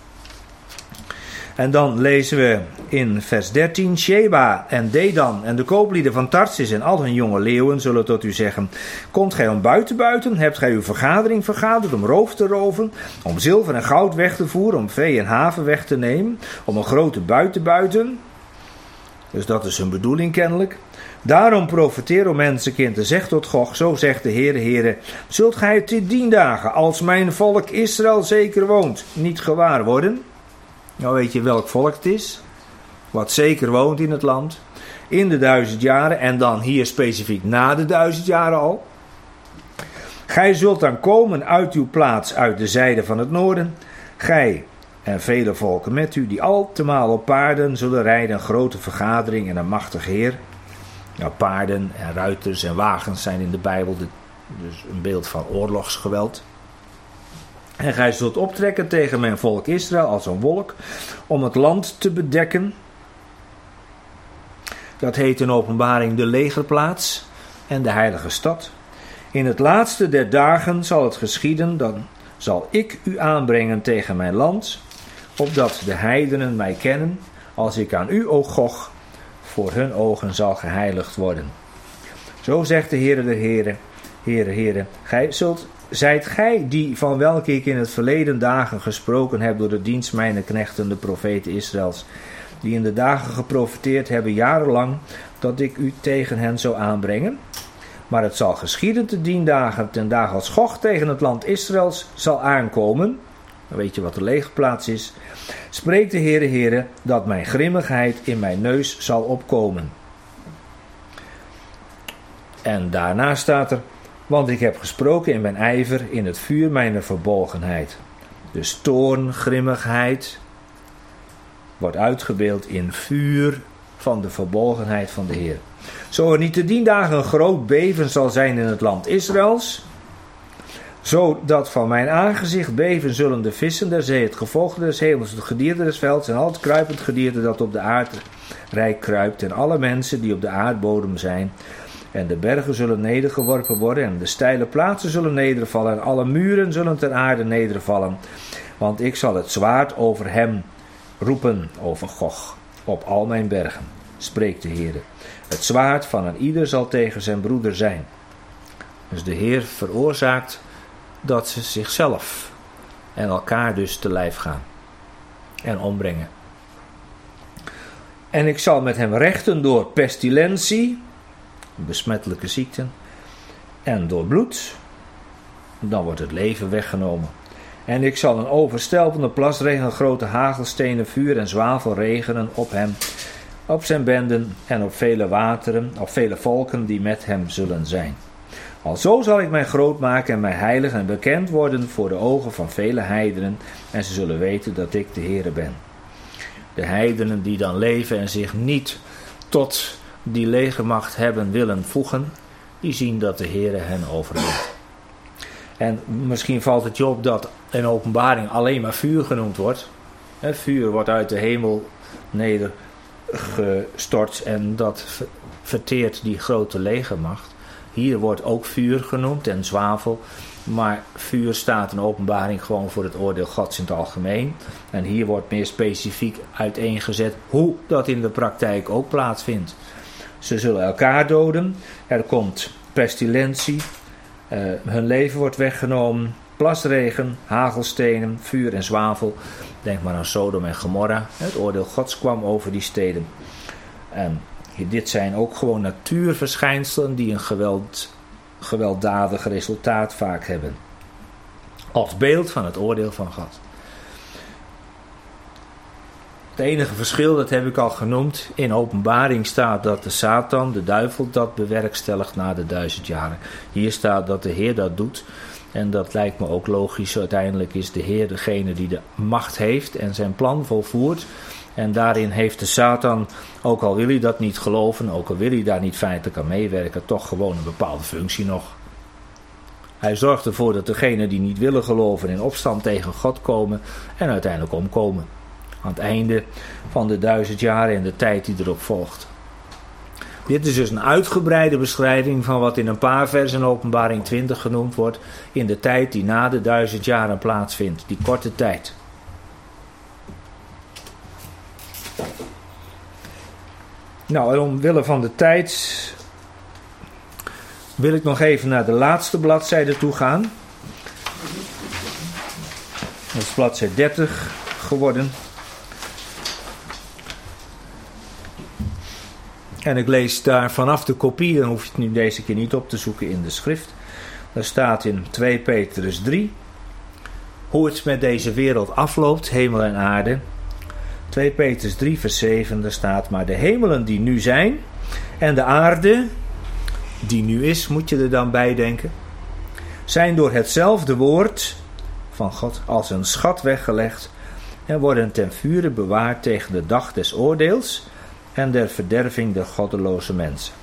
En dan lezen we in vers dertien. Sheba en Dedan en de kooplieden van Tarsis en al hun jonge leeuwen zullen tot u zeggen: komt gij om buiten buiten? Hebt gij uw vergadering vergaderd om roof te roven? Om zilver en goud weg te voeren? Om vee en haven weg te nemen? Om een grote buit te buiten? Dus dat is hun bedoeling kennelijk. Daarom profeteer, o mensenkind, en zeg tot Gog: zo zegt de Heere, Heere, zult gij het te dien dagen, als mijn volk Israël zeker woont, niet gewaar worden? Nou weet je welk volk het is, wat zeker woont in het land, in de duizend jaren, en dan hier specifiek na de duizend jaren al. Gij zult dan komen uit uw plaats uit de zijde van het noorden, gij en vele volken met u, die altemaal op paarden zullen rijden, een grote vergadering en een machtig Heer. Nou, paarden en ruiters en wagens zijn in de Bijbel de, dus een beeld van oorlogsgeweld. En gij zult optrekken tegen mijn volk Israël als een wolk, om het land te bedekken. Dat heet in Openbaring de legerplaats en de heilige stad. In het laatste der dagen zal het geschieden, dan zal ik u aanbrengen tegen mijn land, opdat de heidenen mij kennen, als ik aan u, o Gog, voor hun ogen zal geheiligd worden. Zo zegt de Heere der Heren, Heere, Heere, gij zult... Zijt gij die van welke ik in het verleden dagen gesproken heb door de dienst mijner knechten, de profeten Israëls, die in de dagen geprofeteerd hebben jarenlang, dat ik u tegen hen zou aanbrengen? Maar het zal geschieden te dien dagen, ten dagen als Gog tegen het land Israëls zal aankomen. Dan weet je wat de legerplaats is. Spreekt de Heere, Heere, dat mijn grimmigheid in mijn neus zal opkomen. En daarna staat er: want ik heb gesproken in mijn ijver, in het vuur mijner verbolgenheid. Dus toorn, grimmigheid wordt uitgebeeld in vuur van de verbolgenheid van de Heer. Zo er niet te dien dagen een groot beven zal zijn in het land Israëls, zodat van mijn aangezicht beven zullen de vissen der zee, het gevolgde des hemels, het gedierte des velds en al het kruipend gedierte dat op de aardrijk kruipt en alle mensen die op de aardbodem zijn. En de bergen zullen nedergeworpen worden en de steile plaatsen zullen nedervallen en alle muren zullen ter aarde nedervallen. Want ik zal het zwaard over hem roepen, over Gog, op al mijn bergen, spreekt de Heer. Het zwaard van een ieder zal tegen zijn broeder zijn. Dus de Heer veroorzaakt dat ze zichzelf en elkaar dus te lijf gaan en ombrengen. En ik zal met hem rechten door pestilentie, besmettelijke ziekten, en door bloed, dan wordt het leven weggenomen. En ik zal een overstelpende plasregen, grote hagelstenen, vuur en zwavel regenen op hem, op zijn benden en op vele wateren, op vele volken die met hem zullen zijn. Alzo zal ik mij groot maken en mij heilig en bekend worden voor de ogen van vele heidenen, en ze zullen weten dat ik de Heere ben. De heidenen die dan leven en zich niet tot die legermacht hebben willen voegen, die zien dat de Heere hen overwint. En misschien valt het je op dat in Openbaring alleen maar vuur genoemd wordt. Het vuur wordt uit de hemel nedergestort en dat verteert die grote legermacht. Hier wordt ook vuur genoemd en zwavel, maar vuur staat in Openbaring gewoon voor het oordeel Gods in het algemeen. En hier wordt meer specifiek uiteengezet hoe dat in de praktijk ook plaatsvindt. Ze zullen elkaar doden, er komt pestilentie, uh, hun leven wordt weggenomen, plasregen, hagelstenen, vuur en zwavel. Denk maar aan Sodom en Gomorra. Het oordeel Gods kwam over die steden. En dit zijn ook gewoon natuurverschijnselen die een geweld, gewelddadig resultaat vaak hebben. Als beeld van het oordeel van God. Het enige verschil, dat heb ik al genoemd, in Openbaring staat dat de Satan, de duivel, dat bewerkstelligt na de duizend jaren. Hier staat dat de Heer dat doet. En dat lijkt me ook logisch. Uiteindelijk is de Heer degene die de macht heeft en zijn plan volvoert. En daarin heeft de Satan, ook al wil hij dat niet geloven, ook al wil hij daar niet feitelijk aan meewerken, toch gewoon een bepaalde functie nog. Hij zorgt ervoor dat degenen die niet willen geloven in opstand tegen God komen en uiteindelijk omkomen. Aan het einde van de duizend jaren en de tijd die erop volgt. Dit is dus een uitgebreide beschrijving van wat in een paar versen in Openbaring twintig genoemd wordt. In de tijd die na de duizend jaren plaatsvindt. Die korte tijd. Nou, en omwille van de tijd wil ik nog even naar de laatste bladzijde toe gaan. Dat is bladzijde dertig geworden. En ik lees daar vanaf de kopie, dan hoef je het nu deze keer niet op te zoeken in de schrift. Daar staat in twee Petrus drie, hoe het met deze wereld afloopt, hemel en aarde. twee Petrus drie vers zeven, daar staat, maar de hemelen die nu zijn en de aarde die nu is, moet je er dan bij denken, zijn door hetzelfde woord van God als een schat weggelegd en worden ten vure bewaard tegen de dag des oordeels en der verderving der goddeloze mensen.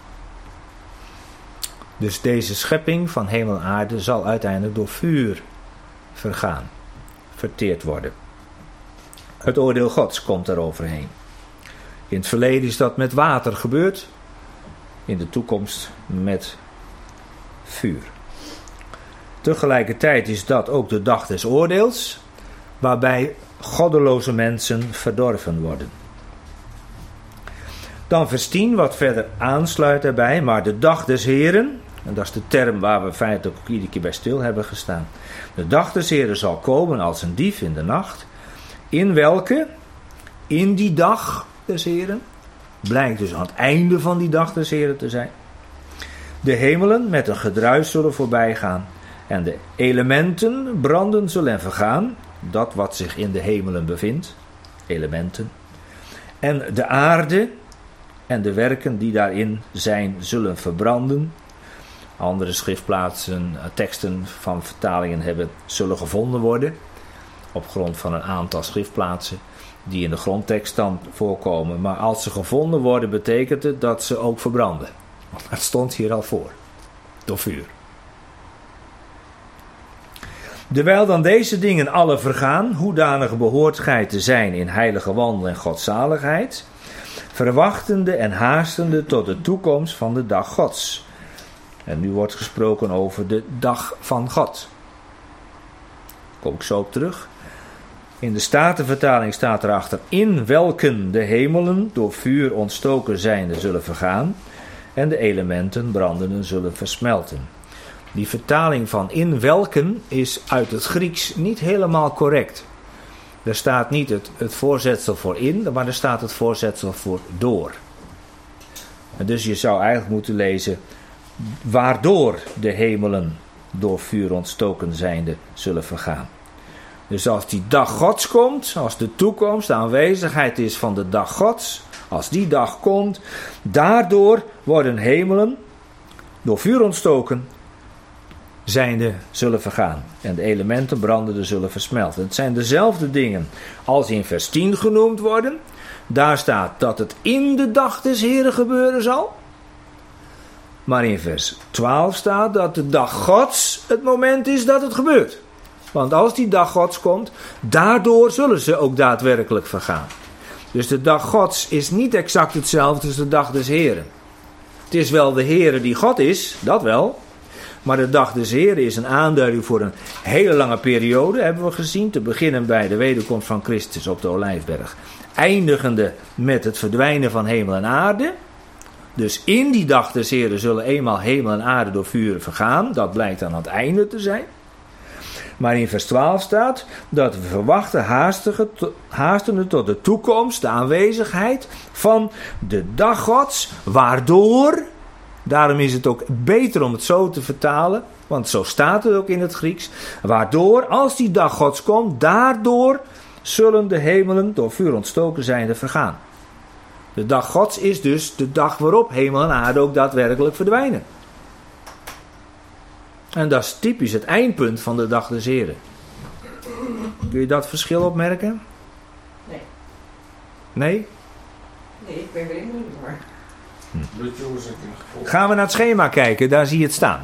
Dus deze schepping van hemel en aarde zal uiteindelijk door vuur vergaan, verteerd worden. Het oordeel Gods komt daaroverheen. In het verleden is dat met water gebeurd, in de toekomst met vuur. Tegelijkertijd is dat ook de dag des oordeels, waarbij goddeloze mensen verdorven worden. Dan vers tien, wat verder aansluit daarbij, maar de dag des Heren, en dat is de term waar we feitelijk ook iedere keer bij stil hebben gestaan. De dag des Heren zal komen als een dief in de nacht, in welke, in die dag des Heren, blijkt dus aan het einde van die dag des Heren te zijn, de hemelen met een gedruis zullen voorbij gaan en de elementen branden zullen vergaan, dat wat zich in de hemelen bevindt, elementen, en de aarde en de werken die daarin zijn zullen verbranden. Andere schriftplaatsen, teksten van vertalingen hebben zullen gevonden worden op grond van een aantal schriftplaatsen die in de grondtekst dan voorkomen. Maar als ze gevonden worden, betekent het dat ze ook verbranden. Dat stond hier al voor. Door vuur. Terwijl dan deze dingen alle vergaan, hoedanig behoort gij te zijn in heilige wandel en godzaligheid, verwachtende en haastende tot de toekomst van de dag Gods. En nu wordt gesproken over de dag van God. Daar kom ik zo op terug. In de Statenvertaling staat erachter, in welken de hemelen door vuur ontstoken zijnde zullen vergaan en de elementen brandenden zullen versmelten. Die vertaling van in welken is uit het Grieks niet helemaal correct. Er staat niet het, het voorzetsel voor in, maar er staat het voorzetsel voor door. En dus je zou eigenlijk moeten lezen, waardoor de hemelen door vuur ontstoken zijnde zullen vergaan. Dus als die dag Gods komt, als de toekomst, de aanwezigheid is van de dag Gods, als die dag komt, daardoor worden hemelen door vuur ontstoken zijnde zullen vergaan. En de elementen brandende zullen versmelten. Het zijn dezelfde dingen als in vers tien genoemd worden. Daar staat dat het in de dag des Heren gebeuren zal. Maar in vers twaalf staat dat de dag Gods het moment is dat het gebeurt. Want als die dag Gods komt, daardoor zullen ze ook daadwerkelijk vergaan. Dus de dag Gods is niet exact hetzelfde als de dag des Heren. Het is wel de Heere die God is, dat wel. Maar de dag des Heren is een aanduiding voor een hele lange periode, hebben we gezien. Te beginnen bij de wederkomst van Christus op de Olijfberg. Eindigende met het verdwijnen van hemel en aarde. Dus in die dag des Heren zullen eenmaal hemel en aarde door vuur vergaan. Dat blijkt dan aan het einde te zijn. Maar in vers twaalf staat dat we verwachten haastige, haastende tot de toekomst, de aanwezigheid van de dag Gods, waardoor, daarom is het ook beter om het zo te vertalen, want zo staat het ook in het Grieks, waardoor als die dag Gods komt, daardoor zullen de hemelen door vuur ontstoken zijnde vergaan. De dag Gods is dus de dag waarop hemel en aarde ook daadwerkelijk verdwijnen. En dat is typisch het eindpunt van de dag des Heren. Kun je dat verschil opmerken? Nee. Nee? Nee, ik ben weer in de war. Hm. Gaan we naar het schema kijken, daar zie je het staan.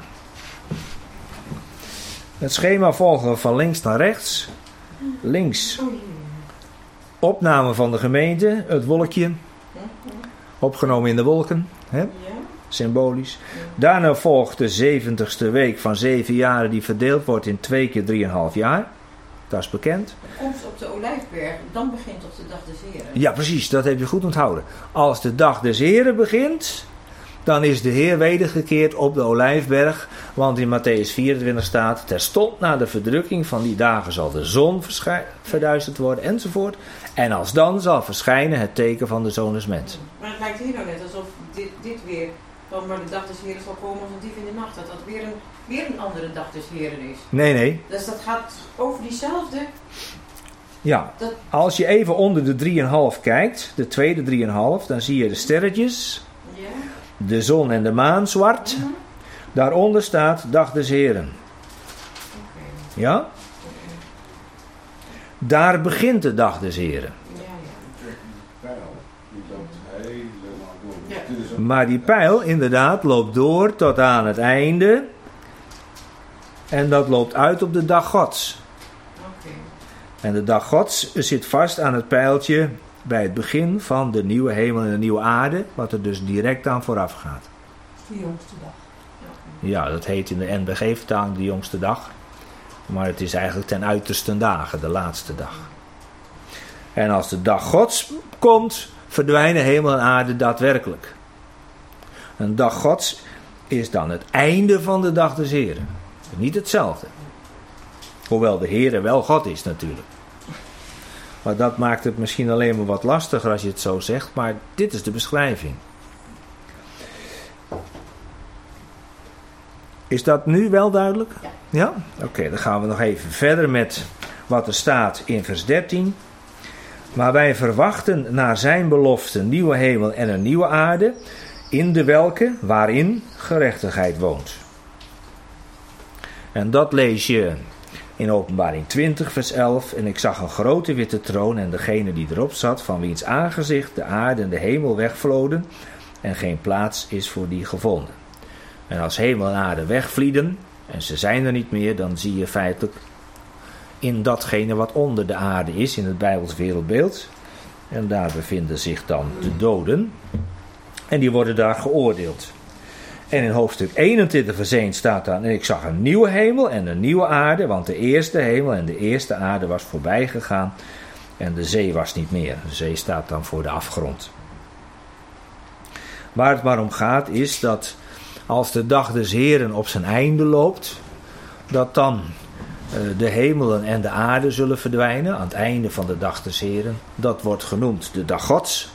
Het schema volgen we van links naar rechts. Links opname van de gemeente, het wolkje. Opgenomen in de wolken, hè? Symbolisch. Daarna volgt de zeventigste week van zeven jaren die verdeeld wordt in twee keer drieënhalf jaar. Dat is bekend. De komst op de Olijfberg, dan begint op de dag des Heren. Ja, precies, dat heb je goed onthouden. Als de dag des Heren begint, dan is de Heer wedergekeerd op de Olijfberg. Want in Matthäus vierentwintig staat, terstond na de verdrukking van die dagen zal de zon verschij- verduisterd worden enzovoort. En als dan zal verschijnen het teken van de Zoon des Mens. Maar het lijkt hier nou net alsof dit, dit weer, dan maar de dag des Heren zal komen als een dief in de nacht. Dat dat weer een, weer een andere dag des Heren is. Nee, nee. Dus dat gaat over diezelfde. Ja, Dat... als je even onder de drieënhalf kijkt, de tweede drieënhalf, dan zie je de sterretjes, Ja. de zon en de maan zwart. Uh-huh. Daaronder staat dag des Heren. Okay. Ja? Okay. Daar begint de dag des Heren. Ja, ja. Ja. Maar die pijl inderdaad loopt door tot aan het einde. En dat loopt uit op de dag Gods. Okay. En de dag Gods zit vast aan het pijltje bij het begin van de nieuwe hemel en de nieuwe aarde. Wat er dus direct aan vooraf gaat. De jongste dag. Ja, dat heet in de N B G-vertaling de jongste dag. Maar het is eigenlijk ten uiterste dagen, de laatste dag. En als de dag Gods komt, verdwijnen hemel en aarde daadwerkelijk. Een dag Gods is dan het einde van de dag des Heren. Niet hetzelfde. Hoewel de Heere wel God is natuurlijk. Maar dat maakt het misschien alleen maar wat lastiger als je het zo zegt. Maar dit is de beschrijving. Is dat nu wel duidelijk? Ja. Ja? Oké, okay, dan gaan we nog even verder met wat er staat in vers dertien. Maar wij verwachten naar zijn belofte een nieuwe hemel en een nieuwe aarde, in de welke, waarin gerechtigheid woont. En dat lees je in Openbaring twintig vers elf. En ik zag een grote witte troon en degene die erop zat, van wiens aangezicht de aarde en de hemel wegvloden en geen plaats is voor die gevonden. En als hemel en aarde wegvlieden en ze zijn er niet meer, dan zie je feitelijk in datgene wat onder de aarde is, in het Bijbels wereldbeeld. En daar bevinden zich dan de doden. En die worden daar geoordeeld. En in hoofdstuk eenentwintig vers één staat dan, en ik zag een nieuwe hemel en een nieuwe aarde, want de eerste hemel en de eerste aarde was voorbij gegaan en de zee was niet meer. De zee staat dan voor de afgrond. Waar het maar om gaat is dat als de dag des Heren op zijn einde loopt, dat dan uh, de hemelen en de aarde zullen verdwijnen aan het einde van de dag des Heren. Dat wordt genoemd de dag Gods.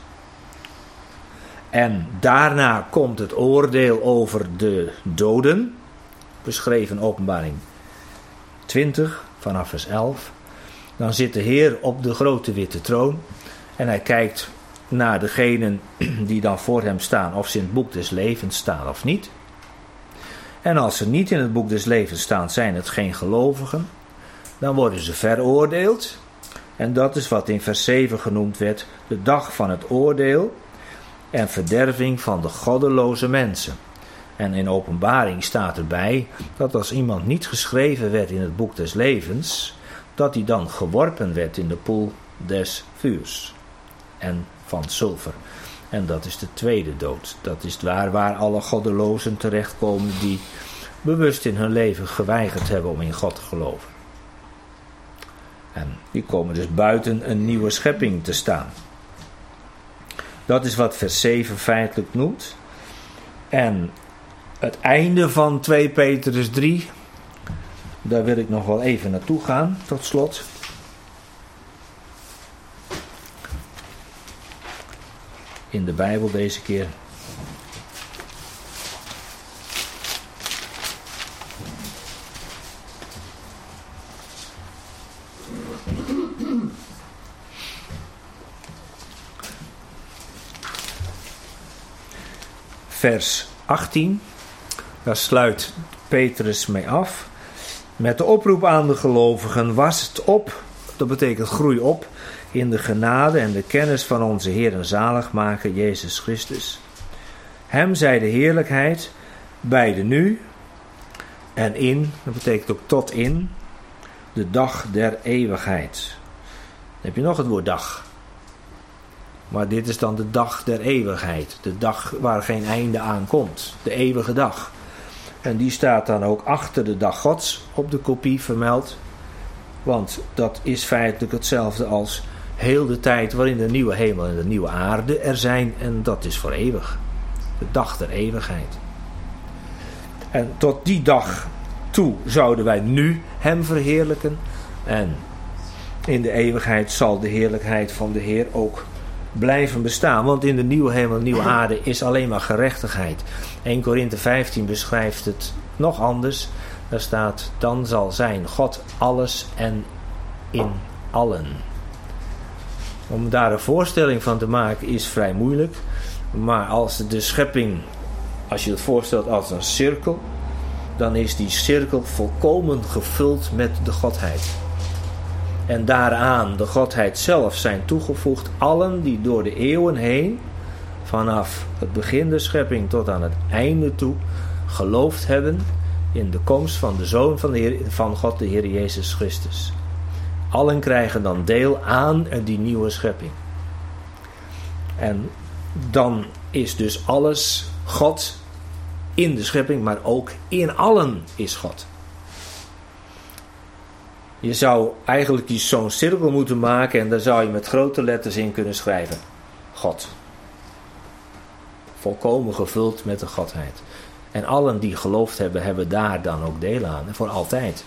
En daarna komt het oordeel over de doden, beschreven in Openbaring twintig vanaf vers elf. Dan zit de Heer op de grote witte troon en hij kijkt naar degenen die dan voor hem staan, of ze in het boek des levens staan of niet. En als ze niet in het boek des levens staan, zijn het geen gelovigen. Dan worden ze veroordeeld. En dat is wat in vers zeven genoemd werd, de dag van het oordeel en verderving van de goddeloze mensen. En in Openbaring staat erbij dat als iemand niet geschreven werd in het boek des levens, dat hij dan geworpen werd in de poel des vuurs en van sulfer. En dat is de tweede dood. Dat is waar, waar alle goddelozen terechtkomen die bewust in hun leven geweigerd hebben om in God te geloven. En die komen dus buiten een nieuwe schepping te staan. Dat is wat vers zeven feitelijk noemt. En het einde van twee Petrus drie Daar wil ik nog wel even naartoe gaan, tot slot. In de Bijbel deze keer. Vers achttien. Daar sluit Petrus mee af. Met de oproep aan de gelovigen: was het op, dat betekent groei op, in de genade en de kennis van onze Heer en zaligmaker Jezus Christus. Hem zij de heerlijkheid, beide nu en in, dat betekent ook tot in, de dag der eeuwigheid. Dan heb je nog het woord dag. Maar dit is dan de dag der eeuwigheid. De dag waar geen einde aan komt. De eeuwige dag. En die staat dan ook achter de dag Gods op de kopie vermeld. Want dat is feitelijk hetzelfde als heel de tijd waarin de nieuwe hemel en de nieuwe aarde er zijn. En dat is voor eeuwig. De dag der eeuwigheid. En tot die dag toe zouden wij nu hem verheerlijken. En in de eeuwigheid zal de heerlijkheid van de Heer ook blijven bestaan. Want in de nieuwe hemel en nieuwe aarde is alleen maar gerechtigheid. Eerste Korinthe vijftien beschrijft het nog anders. Daar staat: dan zal zijn God alles en in allen. Om daar een voorstelling van te maken is vrij moeilijk. Maar als de schepping, als je het voorstelt als een cirkel, dan is die cirkel volkomen gevuld met de Godheid. En daaraan de Godheid zelf zijn toegevoegd allen die door de eeuwen heen, vanaf het begin der schepping tot aan het einde toe, geloofd hebben in de komst van de Zoon van, de Heer, van God, de Heer Jezus Christus. Allen krijgen dan deel aan die nieuwe schepping. En dan is dus alles God in de schepping, maar ook in allen is God. Je zou eigenlijk zo'n cirkel moeten maken en daar zou je met grote letters in kunnen schrijven: God. Volkomen gevuld met de Godheid. En allen die geloofd hebben, hebben daar dan ook deel aan. Voor altijd.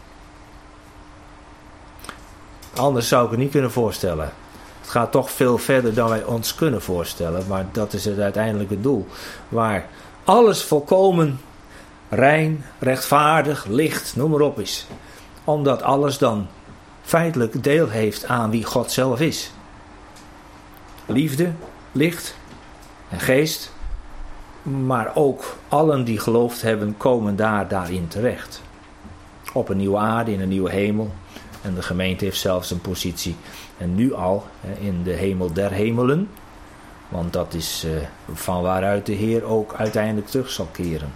Anders zou ik het niet kunnen voorstellen. Het gaat toch veel verder dan wij ons kunnen voorstellen. Maar dat is het uiteindelijke doel. Waar alles volkomen rein, rechtvaardig, licht, noem maar op is. Omdat alles dan feitelijk deel heeft aan wie God zelf is. Liefde, licht en geest. Maar ook allen die geloofd hebben, komen daar daarin terecht. Op een nieuwe aarde, in een nieuwe hemel. En de gemeente heeft zelfs een positie. En nu al in de hemel der hemelen. Want dat is van waaruit de Heer ook uiteindelijk terug zal keren.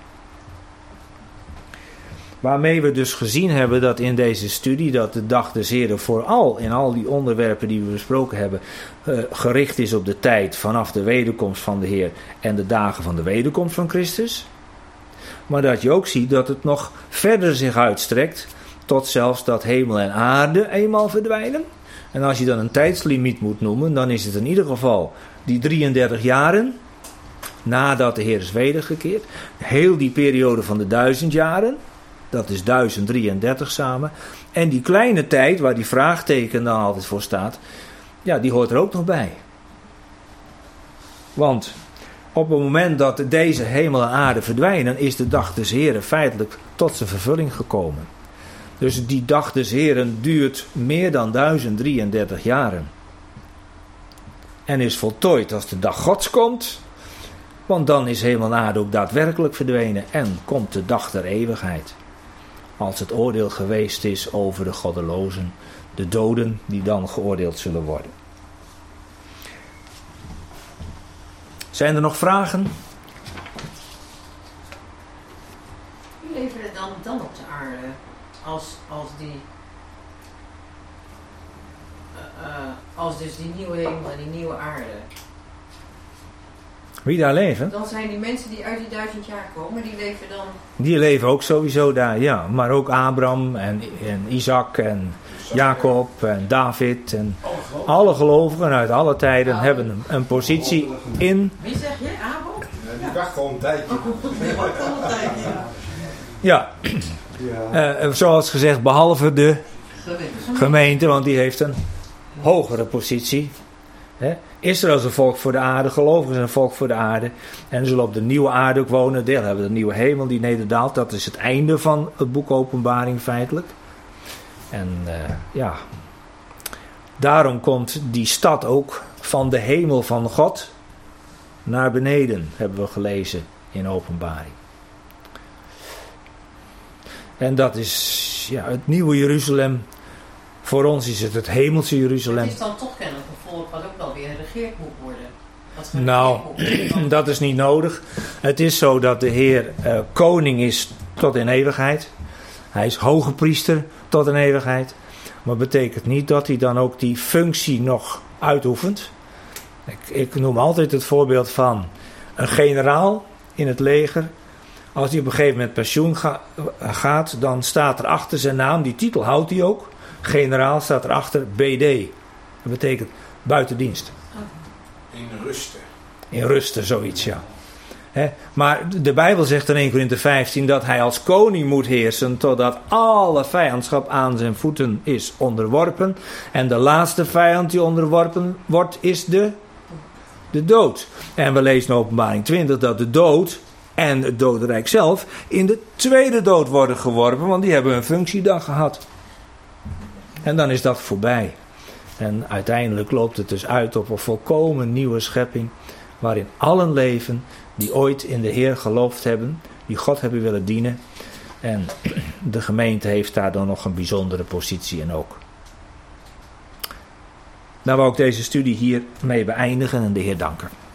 Waarmee we dus gezien hebben dat in deze studie dat de dag des Heren vooral in al die onderwerpen die we besproken hebben uh, gericht is op de tijd vanaf de wederkomst van de Heer en de dagen van de wederkomst van Christus. Maar dat je ook ziet dat het nog verder zich uitstrekt tot zelfs dat hemel en aarde eenmaal verdwijnen. En als je dan een tijdslimiet moet noemen, dan is het in ieder geval die drieëndertig jaren nadat de Heer is wedergekeerd. Heel die periode van de duizend jaren. Dat is duizend drieëndertig samen. En die kleine tijd, waar die vraagteken dan altijd voor staat, ja, die hoort er ook nog bij. Want op het moment dat deze hemel en aarde verdwijnen, is de dag des Heren feitelijk tot zijn vervulling gekomen. Dus die dag des Heren duurt meer dan duizend drieëndertig jaren. En is voltooid als de dag Gods komt. Want dan is hemel en aarde ook daadwerkelijk verdwenen en komt de dag der eeuwigheid. Als het oordeel geweest is over de goddelozen, de doden die dan geoordeeld zullen worden. Zijn er nog vragen? Wie levert het dan, dan op de aarde? Als, als die... Uh, uh, als dus die nieuwe hemel en die nieuwe aarde. Wie daar leven? Dan zijn die mensen die uit die duizend jaar komen, die leven dan... Die leven ook sowieso daar, ja. Maar ook Abraham en, en Isaac en Jacob en David en alle gelovigen uit alle tijden oh. hebben een, een positie in... Wie zeg je? Abel? Ja, die wacht al een tijdje. Die wacht al een tijdje, ja. Ja, Ja. uh, zoals gezegd, behalve de Gemeente. gemeente, want die heeft een hogere positie. Hè? Israël is een volk voor de aarde, gelovigen zijn een volk voor de aarde. En zullen op de nieuwe aarde ook wonen. Deel hebben we de nieuwe hemel die nederdaalt. Dat is het einde van het boek Openbaring feitelijk. En uh, ja, daarom komt die stad ook van de hemel van God naar beneden, hebben we gelezen in Openbaring. En dat is ja, het nieuwe Jeruzalem. Voor ons is het het hemelse Jeruzalem. Het is dan toch kennelijk een volk wat ook wel weer geregeerd moet worden. Wat geregeerd Nou, moet worden. dat is niet nodig. Het is zo dat de Heer uh, koning is tot in eeuwigheid. Hij is hoge priester tot in eeuwigheid. Maar betekent niet dat hij dan ook die functie nog uitoefent. Ik, ik noem altijd het voorbeeld van een generaal in het leger. Als hij op een gegeven moment pensioen ga, gaat, dan staat er achter zijn naam, die titel houdt hij ook. Generaal staat erachter B D. Dat betekent buiten dienst. In rusten. In rusten, zoiets, ja. He, maar de Bijbel zegt in Eerste Korinthe vijftien dat hij als koning moet heersen totdat alle vijandschap aan zijn voeten is onderworpen. En de laatste vijand die onderworpen wordt is de, de dood. En we lezen in Openbaring twintig dat de dood en het dodenrijk zelf in de tweede dood worden geworpen, want die hebben een functiedag gehad. En dan is dat voorbij. En uiteindelijk loopt het dus uit op een volkomen nieuwe schepping, waarin allen leven die ooit in de Heer geloofd hebben, die God hebben willen dienen. En de gemeente heeft daar dan nog een bijzondere positie in ook. Nou, wou ik deze studie hiermee beëindigen en de Heer danken.